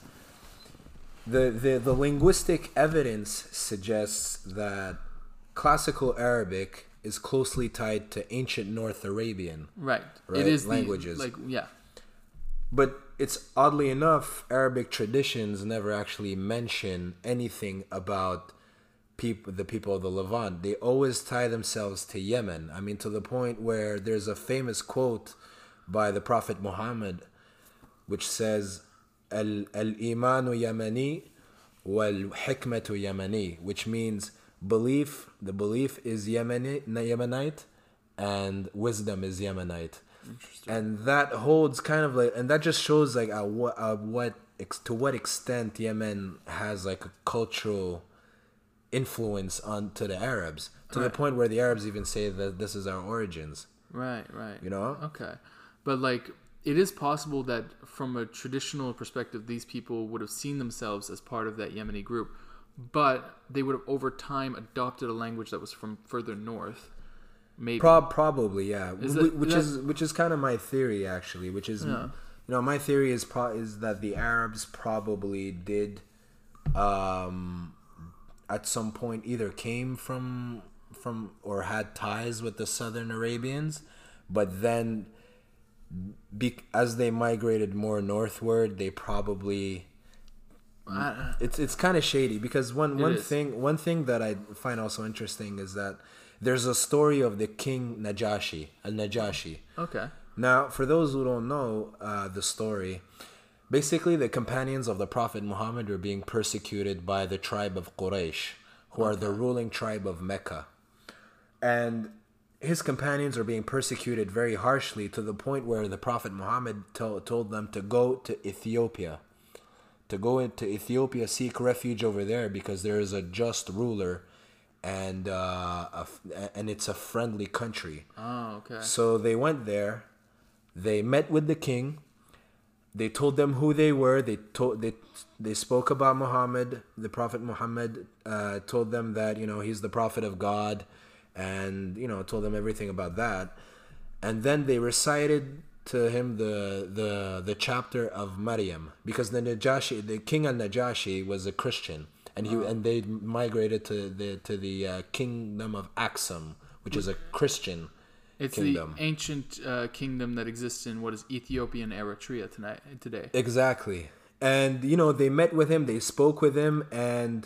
the linguistic evidence suggests that classical Arabic is closely tied to ancient North Arabian. Right. Right, It is languages. Yeah. But it's oddly enough, Arabic traditions never actually mention anything about the people of the Levant. They always tie themselves to Yemen. I mean, to the point where there's a famous quote by the Prophet Muhammad, which says, "Al-imanu Yamani wal-hikmatu Yamani," which means the belief is Yemenite, and wisdom is Yemenite. And that holds kind of like, and that just shows like to what extent Yemen has like a cultural influence onto the Arabs, to the point where the Arabs even say that this is our origins. Right. You know? Okay. But like it is possible that from a traditional perspective these people would have seen themselves as part of that Yemeni group, but they would have over time adopted a language that was from further north. Maybe. Probably, yeah. Is Which is kind of my theory, actually. Which is, my theory is that the Arabs probably did, at some point, either came from or had ties with the Southern Arabians, but then, as they migrated more northward, they probably. It's kind of shady because one thing that I find also interesting is that there's a story of the king Najashi, al-Najashi. Okay. Now, for those who don't know the story, basically the companions of the Prophet Muhammad were being persecuted by the tribe of Quraysh, who are the ruling tribe of Mecca. And his companions are being persecuted very harshly to the point where the Prophet Muhammad told them to go to Ethiopia. To go into Ethiopia, seek refuge over there because there is a just ruler and it's a friendly country. Oh, okay. So they went there. They met with the king. They told them who they were. They spoke about Muhammad. The Prophet Muhammad told them that he's the prophet of God, and told them everything about that. And then they recited to him the chapter of Maryam, because the king al-Najashi was a Christian. And they migrated to the kingdom of Aksum, which is a Christian kingdom. The ancient kingdom that exists in what is Ethiopia and Eritrea today. Exactly. And they met with him, they spoke with him, and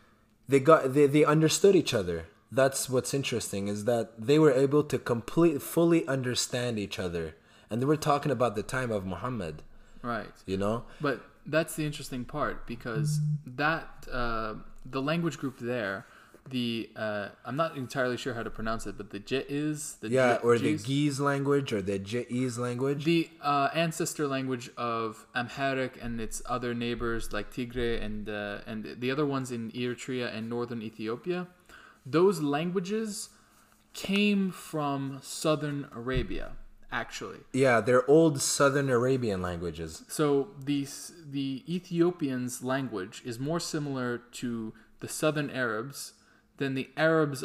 they understood each other. That's what's interesting, is that they were able to fully understand each other. And they were talking about the time of Muhammad. Right. But that's the interesting part, because that the language group there, I'm not entirely sure how to pronounce it, but the Ge'ez, the Ge'ez language, or the Ge'ez language, the ancestor language of Amharic and its other neighbors like Tigray and the other ones in Eritrea and northern Ethiopia. Those languages came from southern Arabia. Actually, yeah, they're old Southern Arabian languages. So the Ethiopians' language is more similar to the Southern Arabs than the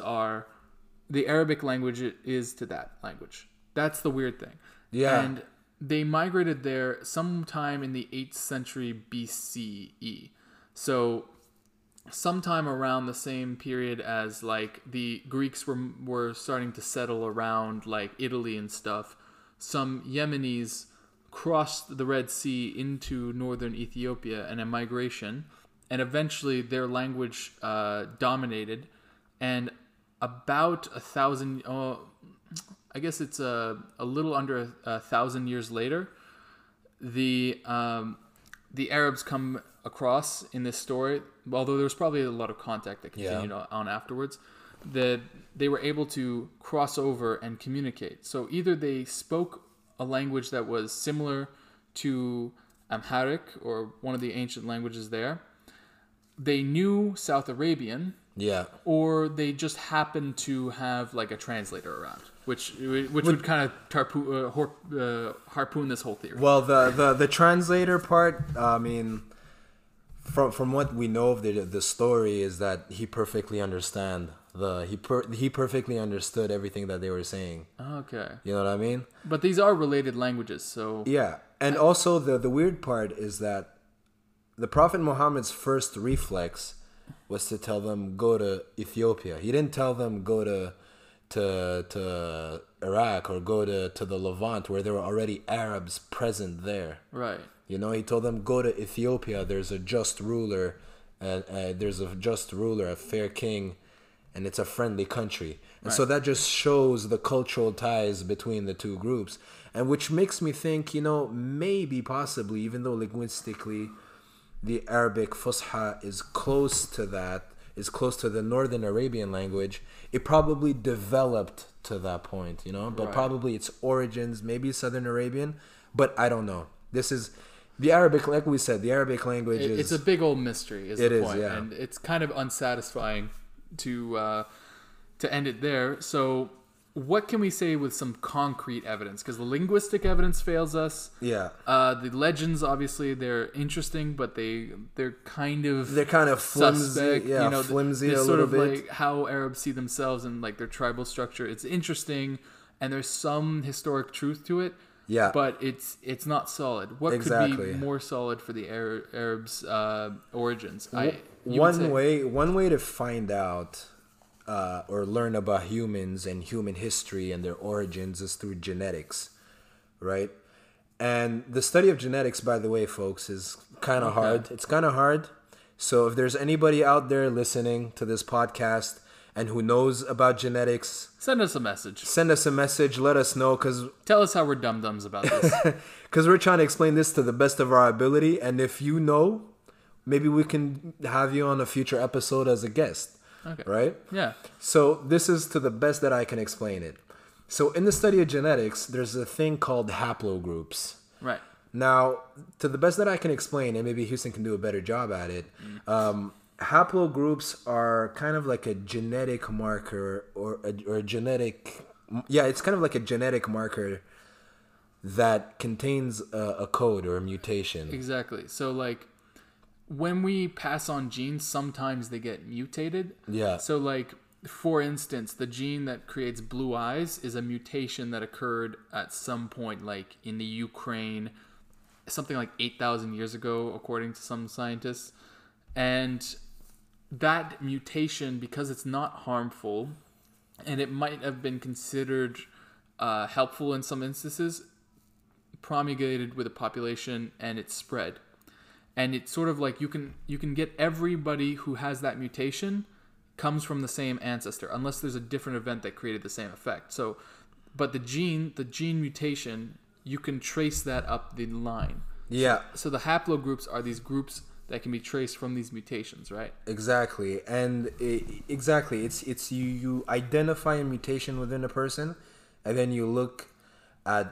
Arabic language is to that language. That's the weird thing. Yeah, and they migrated there sometime in the 8th century BCE. So sometime around the same period as like the Greeks were starting to settle around like Italy and stuff, some Yemenis crossed the Red Sea into northern Ethiopia in a migration, and eventually their language dominated, and about 1,000, I guess it's a little under 1,000 years later, the Arabs come across in this story, although there's probably a lot of contact that continued on afterwards, that they were able to cross over and communicate. So either they spoke a language that was similar to Amharic, or one of the ancient languages there, they knew South Arabian, or they just happened to have like a translator around, which would kind of harpoon this whole theory. Well, the translator part, I mean, from what we know of the story, is that he perfectly he perfectly understood everything that they were saying. Okay. You know what I mean? But these are related languages, so yeah. And also the weird part is that the Prophet Muhammad's first reflex was to tell them go to Ethiopia. He didn't tell them go to Iraq or go to the Levant, where there were already Arabs present there. Right. You know, he told them go to Ethiopia. There's a just ruler, a fair king, and it's a friendly country. And so that just shows the cultural ties between the two groups, and which makes me think, you know, maybe possibly, even though linguistically the Arabic Fusha is close to the Northern Arabian language, it probably developed to that point, you know, but probably its origins, maybe Southern Arabian, but I don't know. This is the Arabic, like we said, the Arabic language it's a big old mystery, is the point. Yeah. And it's kind of unsatisfying to end it there. So what can we say with some concrete evidence? Because the linguistic evidence fails us. Yeah. The legends, obviously, they're interesting, but they're kind of flimsy. suspect. Yeah, you know, flimsy this a sort little of bit. like how Arabs see themselves and like their tribal structure. It's interesting, and there's some historic truth to it. Yeah. But it's not solid. What could be more solid for the Arabs' origins? One way to find out or learn about humans and human history and their origins is through genetics, right? And the study of genetics, by the way, folks, is kind of hard. It's kind of hard. So if there's anybody out there listening to this podcast and who knows about genetics, send us a message. Let us know, tell us how we're dum-dums about this. Because we're trying to explain this to the best of our ability. And if you know, maybe we can have you on a future episode as a guest. Okay. Right? Yeah. So this is to the best that I can explain it. So in the study of genetics, there's a thing called haplogroups. Right. Now, to the best that I can explain, and maybe Houston can do a better job at it, haplogroups are kind of like a genetic marker or a genetic... Yeah, it's kind of like a genetic marker that contains a code or a mutation. Exactly. So like, when we pass on genes, sometimes they get mutated. Yeah. So like, for instance, the gene that creates blue eyes is a mutation that occurred at some point, like in the Ukraine, something like 8,000 years ago, according to some scientists. And that mutation, because it's not harmful, and it might have been considered helpful in some instances, promulgated with a population, and it spread. And it's sort of like you can get everybody who has that mutation comes from the same ancestor, unless there's a different event that created the same effect. So, but the gene mutation, you can trace that up the line. Yeah. So the haplogroups are these groups that can be traced from these mutations, right? Exactly. And it's you identify a mutation within a person, and then you look at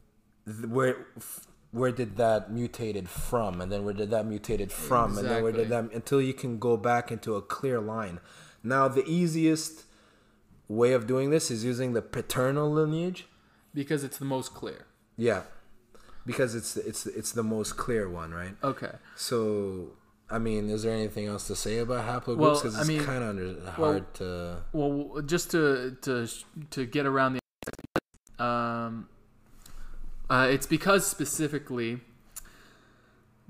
where did that mutated from, and then where did that mutated from, Exactly. and then where did that, until you can go back into a clear line. Now, the easiest way of doing this is using the paternal lineage, because it's the most clear. Yeah, because it's the most clear one, right? Okay. So, I mean, is there anything else to say about haplogroups? Well, Because it's kind of hard to. Well, just to get around the, it's because specifically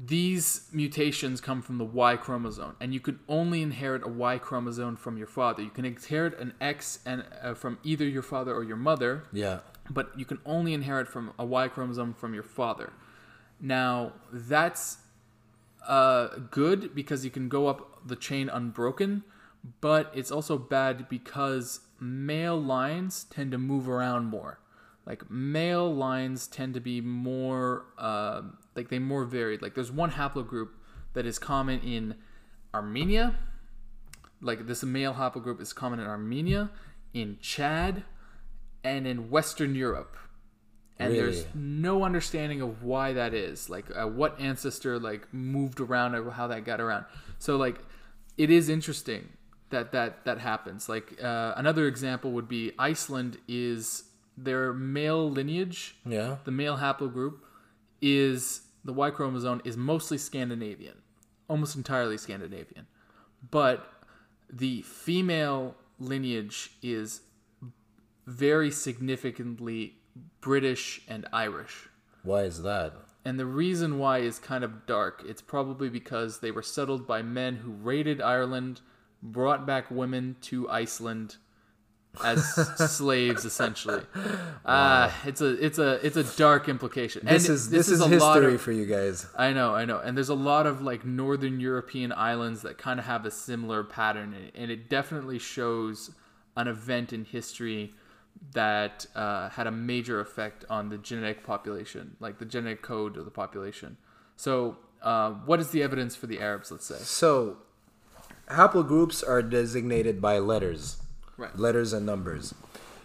these mutations come from the Y chromosome, and you can only inherit a Y chromosome from your father. You can inherit an X and from either your father or your mother. Yeah. But you can only inherit from a Y chromosome from your father. Now, that's good because you can go up the chain unbroken, but it's also bad because male lines tend to move around more. Like, male lines tend to be more, they're more varied. Like, there's one haplogroup that is common in Armenia. Like, this male haplogroup is common in Armenia, in Chad, and in Western Europe. And Really? there's no understanding of why that is. Like, what ancestor, moved around or how that got around. So, it is interesting that happens. Another example would be Iceland is their male lineage. Yeah. The male haplogroup is, the Y chromosome is mostly Scandinavian. Almost entirely Scandinavian. But the female lineage is very significantly British and Irish. Why is that? And the reason why is kind of dark. It's probably because they were settled by men who raided Ireland, brought back women to Iceland as slaves, essentially. It's a dark implication. This And is a history lot of, for you guys. I know. And there's a lot of Northern European islands that kind of have a similar pattern, and it definitely shows an event in history that had a major effect on the genetic population, like the genetic code of the population. So, what is the evidence for the Arabs, let's say? So, haplogroups are designated by letters. Right. Letters and numbers.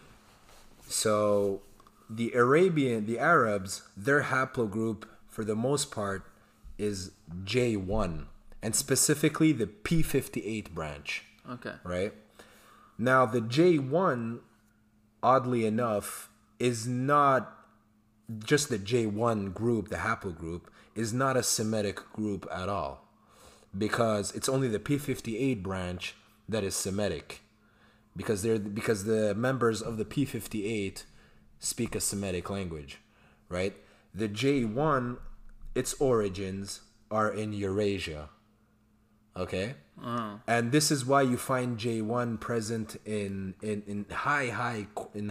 So, the Arabs, their haplogroup, for the most part, is J1. And specifically the P58 branch. Okay. Right? Now, the J1, oddly enough, is not just the J1 group, the haplogroup, is not a Semitic group at all. Because it's only the P58 branch that is Semitic. Because the members of the P58 speak a Semitic language, right? The J1, its origins are in Eurasia. Okay? And this is why you find J1 present in high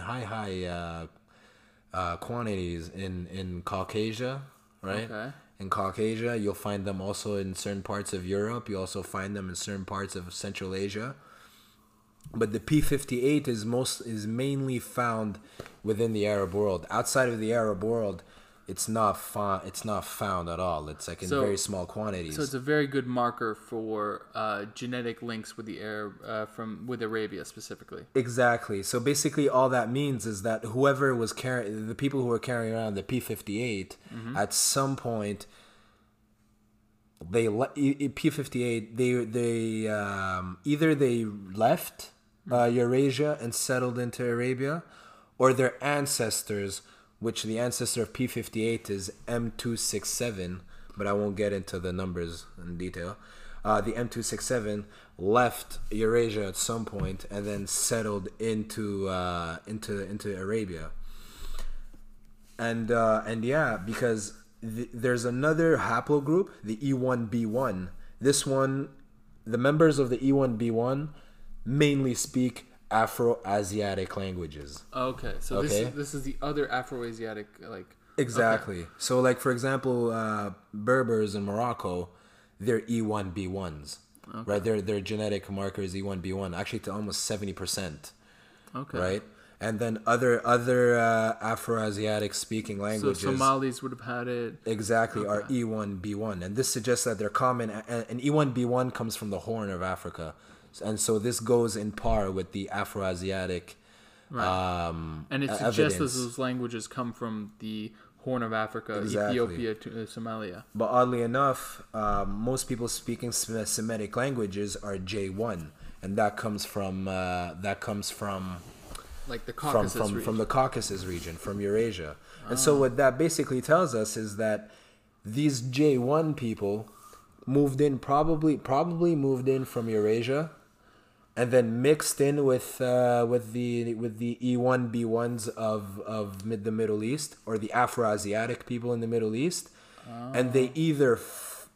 quantities in Caucasia, right? Okay. In Caucasia, you'll find them also in certain parts of Europe. You also find them in certain parts of Central Asia. But the P58 is mainly found within the Arab world. Outside of the Arab world, it's not found at all. It's in very small quantities. So it's a very good marker for genetic links with the Arab with Arabia specifically. Exactly. So basically, all that means is that whoever was the people who were carrying around the P58, at some point, P58 either they left Eurasia and settled into Arabia, or their ancestors, which the ancestor of P58 is M267, but I won't get into the numbers in detail. The M267 left Eurasia at some point and then settled into Arabia. And yeah, because there's another haplogroup, the E1B1. This one, the members of the E1B1 mainly speak Afro-Asiatic languages. Okay, so this is the other Afro-Asiatic Exactly. Okay. So for example, Berbers in Morocco, they're E1B1s. Okay. Right? Their genetic marker is E1B1, actually to almost 70%. Okay. Right? And then other Afro-Asiatic speaking languages. So Somalis would have had it. Exactly, are E1B1. And this suggests that they're common. And E1B1 comes from the Horn of Africa. And so this goes in par with the Afro-Asiatic and it suggests that those languages come from the Horn of Africa, exactly. Ethiopia to Somalia. But oddly enough, most people speaking Semitic languages are J1. And that comes from like the Caucasus region. From the Caucasus region, from Eurasia. And so what that basically tells us is that these J1 people moved in, probably moved in from Eurasia, and then mixed in with the E1B1s of the Middle East, or the Afro-Asiatic people in the Middle East, and they either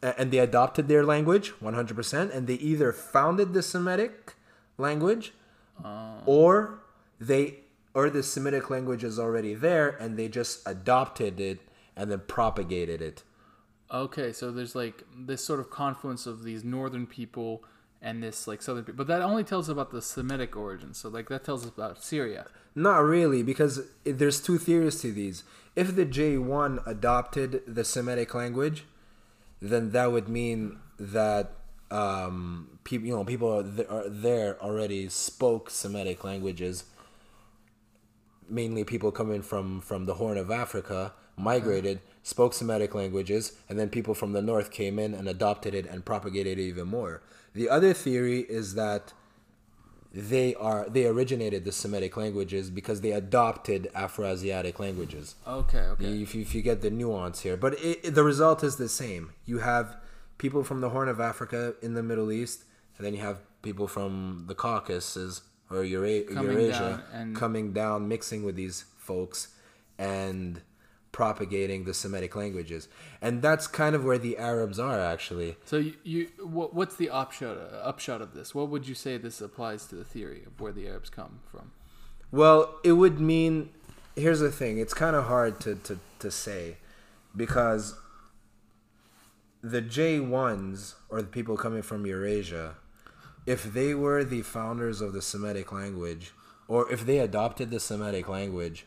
and they adopted their language 100%, and they either founded the Semitic language, or the Semitic language is already there, and they just adopted it and then propagated it. Okay, so there's like this sort of confluence of these northern people and this like southern people, but that only tells us about the Semitic origin. So like that tells us about Syria. Not really, because there's two theories to these. If the J1 adopted the Semitic language, then that would mean that people are there already spoke Semitic languages. Mainly people coming from the Horn of Africa migrated, spoke Semitic languages, and then people from the north came in and adopted it and propagated it even more. The other theory is that they originated the Semitic languages because they adopted Afroasiatic languages. Okay. If you get the nuance here, but the result is the same. You have people from the Horn of Africa in the Middle East, and then you have people from the Caucasus or Eurasia coming down, mixing with these folks, and propagating the Semitic languages. And that's kind of where the Arabs are, actually. So what's the upshot of this? What would you say this applies to the theory of where the Arabs come from? Well, it would mean, here's the thing, it's kind of hard to say, because the J1s, or the people coming from Eurasia, if they were the founders of the Semitic language, or if they adopted the Semitic language,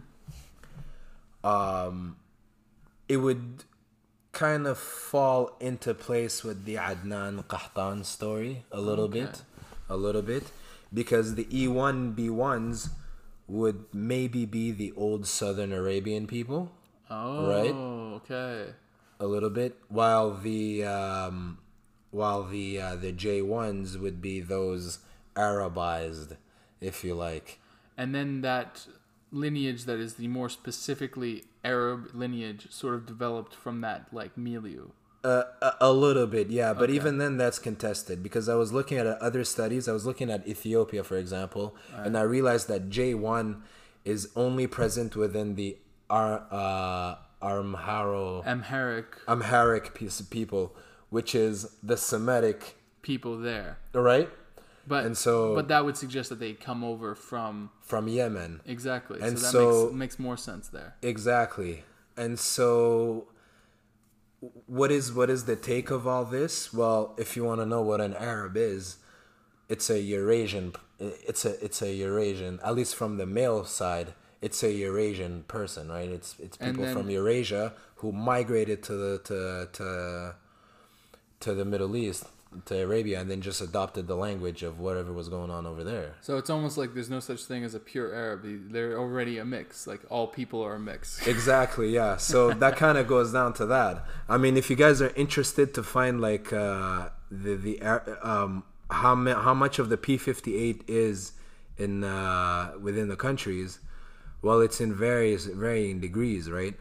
it would kind of fall into place with the Adnan Qahtan story a little bit, because the E1 B1s would maybe be the old Southern Arabian people, right? Okay. A little bit, while the J1s would be those Arabized, if you like. And then that lineage that is the more specifically Arab lineage sort of developed from that like milieu. A little bit, yeah, but even then that's contested, because I was looking at other studies. I was looking at Ethiopia, for example, and I realized that J1 is only present within the Amharic piece of people, which is the Semitic people there, right? But that would suggest that they come over from Yemen. Exactly. And so that makes more sense there. Exactly. And so what is the take of all this? Well, if you want to know what an Arab is, it's a Eurasian, at least from the male side, it's a Eurasian person, right? It's people from Eurasia who migrated to the Middle East, to Arabia, and then just adopted the language of whatever was going on over there. So it's almost like there's no such thing as a pure Arab. They're already a mix. Like all people are a mix. Exactly, yeah. So that kind of goes down to that. I mean, if you guys are interested to find like how much of the P58 is in within the countries, well, it's in varying degrees, right?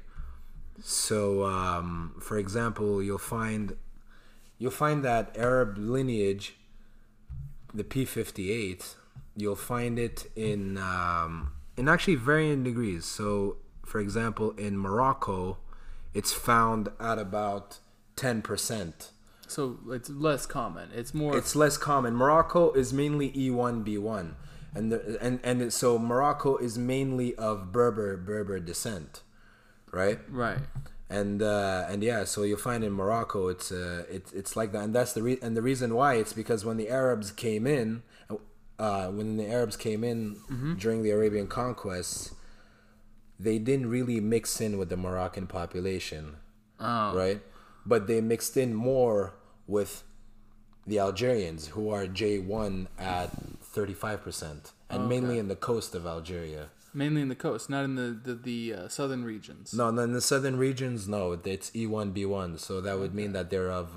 So, for example, you'll find that Arab lineage, the P58, you'll find it in actually varying degrees. So, for example, in Morocco, it's found at about 10%. So it's less common. It's less common. Morocco is mainly E1 B1, and so Morocco is mainly of Berber descent, right? Right. And yeah, so you'll find in Morocco it's like that, and that's the reason why. It's because when the Arabs came in during the Arabian conquest, they didn't really mix in with the Moroccan population, right? But they mixed in more with the Algerians, who are J1 at 35%, and mainly in the coast of Algeria. Mainly in the coast, not in the southern regions. No, in the southern regions, no. It's E1, B1. So that would mean that they're of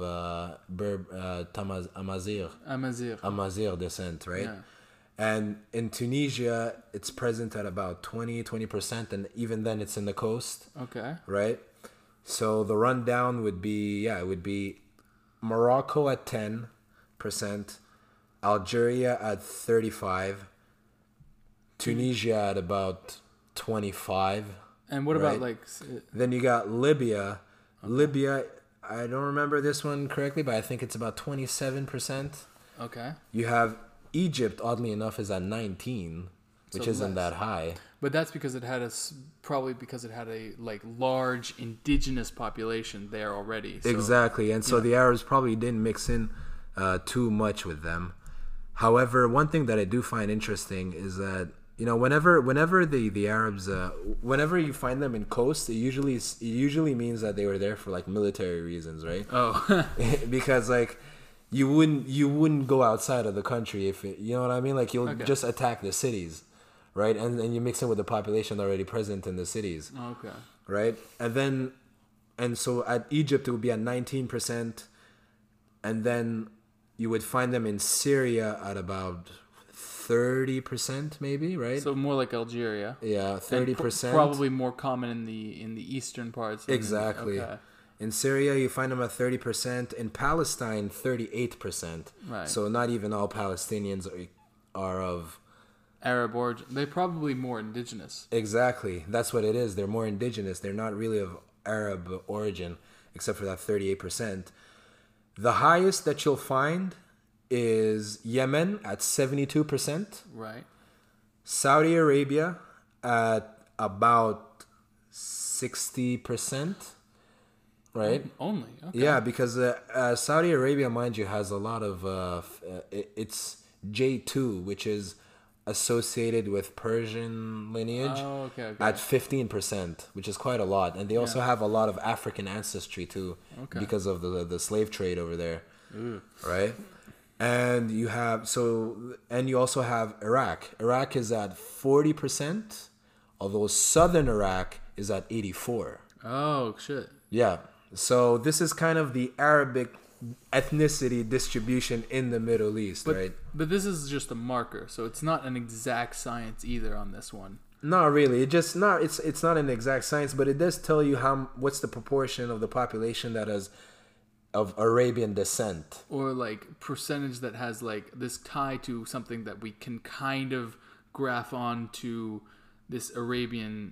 Amazigh descent, right? Yeah. And in Tunisia, it's present at about 20%, and even then it's in the coast. Okay. Right? So the rundown would be, it would be Morocco at 10%, Algeria at 35%, Tunisia at about 25%. And what about like? Then you got Libya. Libya, I don't remember this one correctly, but I think it's about 27%. Okay. You have Egypt, oddly enough, is at 19, which So isn't less. that high. But that's because it had probably because it had a like large indigenous population there already. So, Exactly, and so the Arabs probably didn't mix in too much with them. However, one thing that I do find interesting is that whenever the Arabs whenever you find them in coast, it usually means that they were there for like military reasons, right? Oh. Because like you wouldn't go outside of the country if you know what I mean. Like you'll Okay. just attack the cities, right? And you mix in with the population already present in the cities, Okay. right? And so at Egypt it would be at 19%, and then you would find them in Syria at about 30%, maybe, right? So more like Algeria. Yeah, And 30%. probably more common in the eastern parts. than in- Exactly. Okay. In Syria, you find them at 30%. In Palestine, 38%. Right. So not even all Palestinians are of... Arab origin. They're probably more indigenous. Exactly. That's what it is. They're more indigenous. They're not really of Arab origin, except for that 38%. The highest that you'll find is Yemen at 72%. Right. Saudi Arabia at about 60%. Right? Only. Okay. Yeah, because Saudi Arabia, mind you, has a lot of it's J2, which is associated with Persian lineage, Oh, okay. at 15%, which is quite a lot. And they also have a lot of African ancestry too, Okay. because of the slave trade over there, right? And you also have Iraq. Iraq is at 40%, although southern Iraq is at 84%. Oh shit. Yeah. So this is kind of the Arabic ethnicity distribution in the Middle East, right? But this is just a marker, so it's not an exact science either on this one. Not really. It's not an exact science, but it does tell you what's the proportion of the population that is of Arabian descent. Or like percentage that has like this tie to something that we can kind of graph on to this Arabian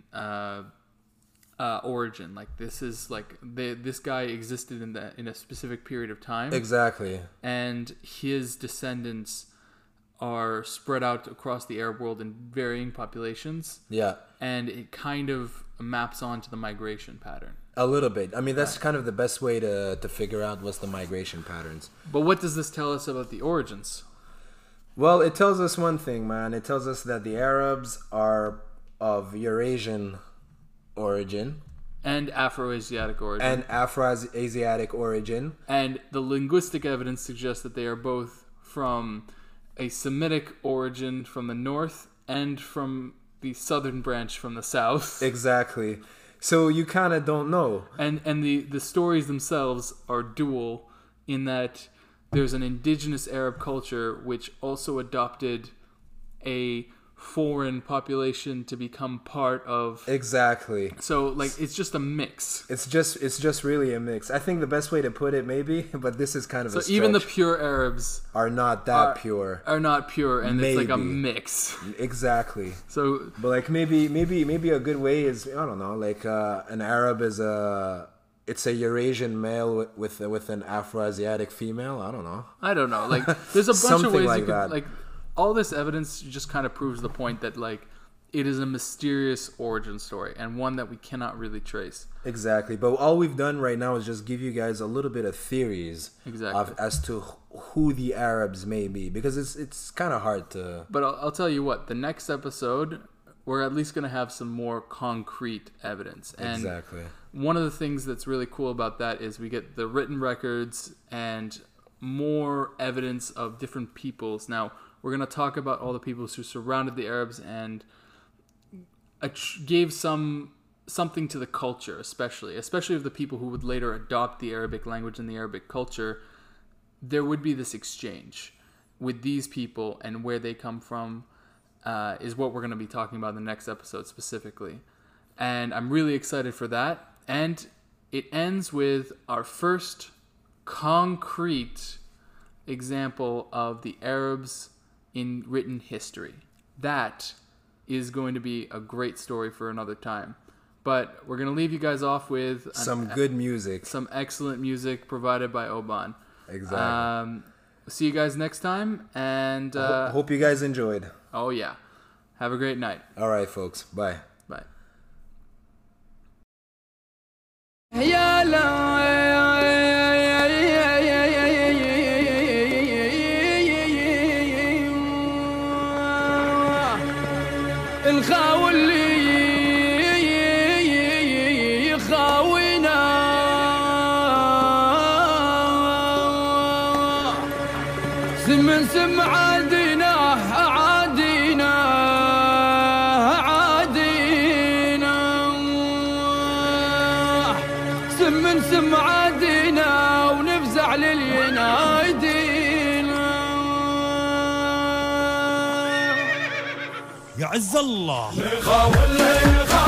origin. Like this is like this guy existed in a specific period of time. Exactly. And his descendants are spread out across the Arab world in varying populations, Yeah. and it kind of maps onto the migration pattern. A little bit. I mean, that's kind of the best way to figure out what's the migration patterns. But what does this tell us about the origins? Well, it tells us one thing, man. It tells us that the Arabs are of Eurasian origin And Afro-Asiatic origin. and Afro-Asiatic origin. And the linguistic evidence suggests that they are both from a Semitic origin from the north and from the southern branch from the south. Exactly. So you kind of don't know. And the stories themselves are dual in that there's an indigenous Arab culture which also adopted a foreign population to become part of. Exactly. So like it's just a mix. It's just really a mix. I think the best way to put it, maybe, but this is kind of So a stretch, even the pure Arabs are not that pure. are not pure, and it's like a Maybe. mix. Exactly. So But like maybe a good way is, I don't know, like an Arab is it's a Eurasian male with an Afro-Asiatic female. I don't know. I don't know. Like there's a bunch Something of ways like you could that. like. All this evidence just kind of proves the point that like it is a mysterious origin story and one that we cannot really trace. Exactly. But all we've done right now is just give you guys a little bit of theories Exactly. as to who the Arabs may be, because it's kind of hard to. But I'll tell you what, the next episode we're at least going to have some more concrete evidence. And Exactly. one of the things that's really cool about that is we get the written records and more evidence of different peoples. Now, we're going to talk about all the peoples who surrounded the Arabs and gave something to the culture, especially of the people who would later adopt the Arabic language and the Arabic culture. There would be this exchange with these people, and where they come from is what we're going to be talking about in the next episode specifically. And I'm really excited for that. And it ends with our first concrete example of the Arabs in written history. That is going to be a great story for another time. But we're going to leave you guys off with some good music. Some excellent music provided by Oban. Exactly. See you guys next time. And hope you guys enjoyed. Oh, yeah. Have a great night. All right, folks. Bye. Bye. الخاو اللي يخاوينا سم عادينا عادينا عادينا سم عادينا ونفزع للينايدينا يا عز الله نخاولنا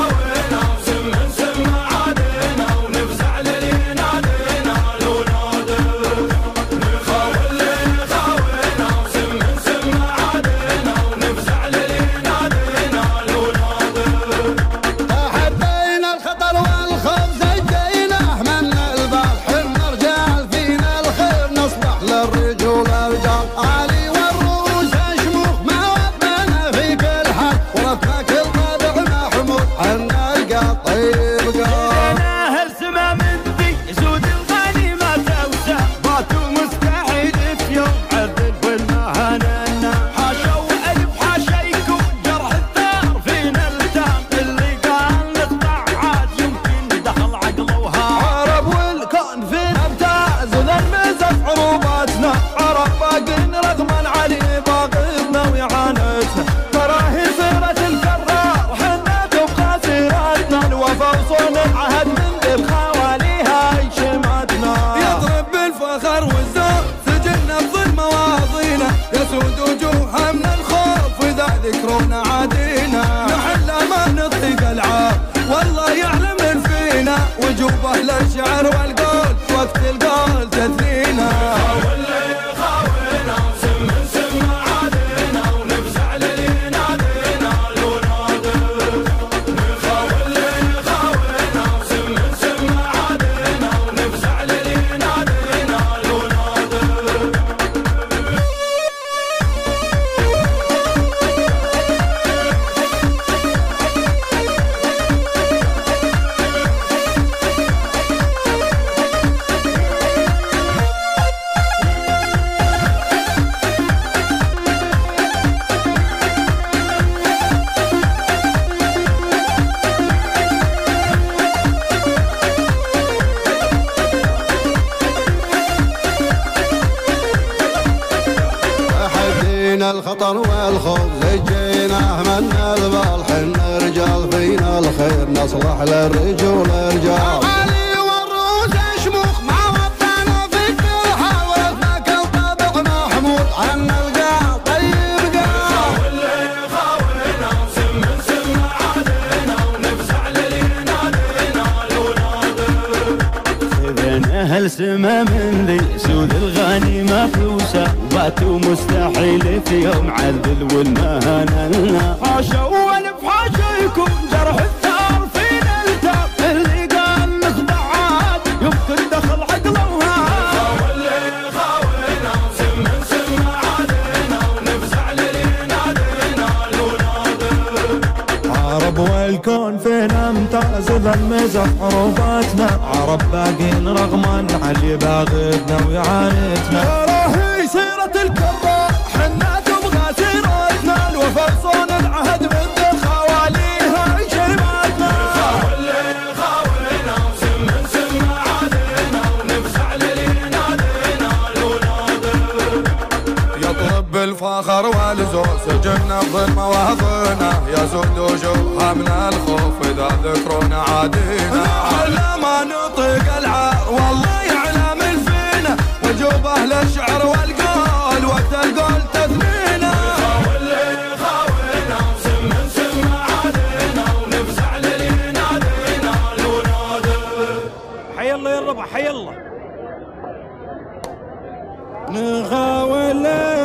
سم عادينا ونفزع للينادينا لو نادر نخاولنا سم عادينا ونفزع للينادينا لو نادر حبينا الخطر والخوف زجينا حملنا البحر الرجال فينا الخير نصلح للرجول رجال علي والروس شموخ ما وطنا في كل حال ورثنا كل طابع محمود حنا القى طيب قال اهل سما من ذي سود الغنيمه توسع باتوا مستحيل في يوم عذب والمهاننا حاشا والف حاشا يكون جرح الثار فينا التام اللي قال نقطع عاد يمكن دخل عقله وهام عرب والكون فينا امتاز ونرمز في عروباتنا عرب باقين رغما علي باغضنا ويعانتنا تراهي صيرة الكرار وحنا تبقى سيرتنا الوفا وصون العهد من ذي الخوالي هاي شماتنا يضرب بالفخر والزور سجلنا بظل مواضينا يسود وجوهها من الخوف واذا ذكرونا عادينا نحل ما نطيق العار والله يعلم من فينا وجوب اهل الشعر والقول وقت القول تثنينا سم عادينا ونفزع للينادينا لو نادر نخاولنا سم عادينا ونفزع للينادينا لو نادر حدينا الخطر والخوف زجينا همنا البال حنا رجال فينا الخير نصلح للرجول رجال علي والروس شموخ ما وطنا في كل حال ورثنا كل طابع محمود عنا القاع طيب قال خاولنا سم عادينا ونفزع للينادينا لو نادر بين أهل سما من ذي سود الغنيمة فلوسه وباتوا مستحيل في يوم عذل والمهانة حاشا والف حاشا يكون جرح الثار فينا التام اللي قال نخضع عاد يمكن دخل عقله وهام خاولنا سم عادينا ونفزع للينادينا لو نادر عرب والكون فينا امتاز ذا المزح عروباتنا عرب باقين رغما علي باغدنا ويعانتنا تراهي سيرة الكرار حنا تبغى سيرتنا الوفا صون العهد من ذي الخوالي هاي شماتنا خاولنا سم عادينا ونفزع للينادينا لو نادر يطلب بالفخر والزور سجلنا بظل مواضينا يسود وجوهها من الخوف اذا ذكرونا عادينا على ما نطيق العار والله يعلم الفينا وجوب اهل الشعر والقول وقت القول تثنينا خاولنا سم عادينا ونفزع للينادينا لو نادر حي الله يا الربع حي الله نخاول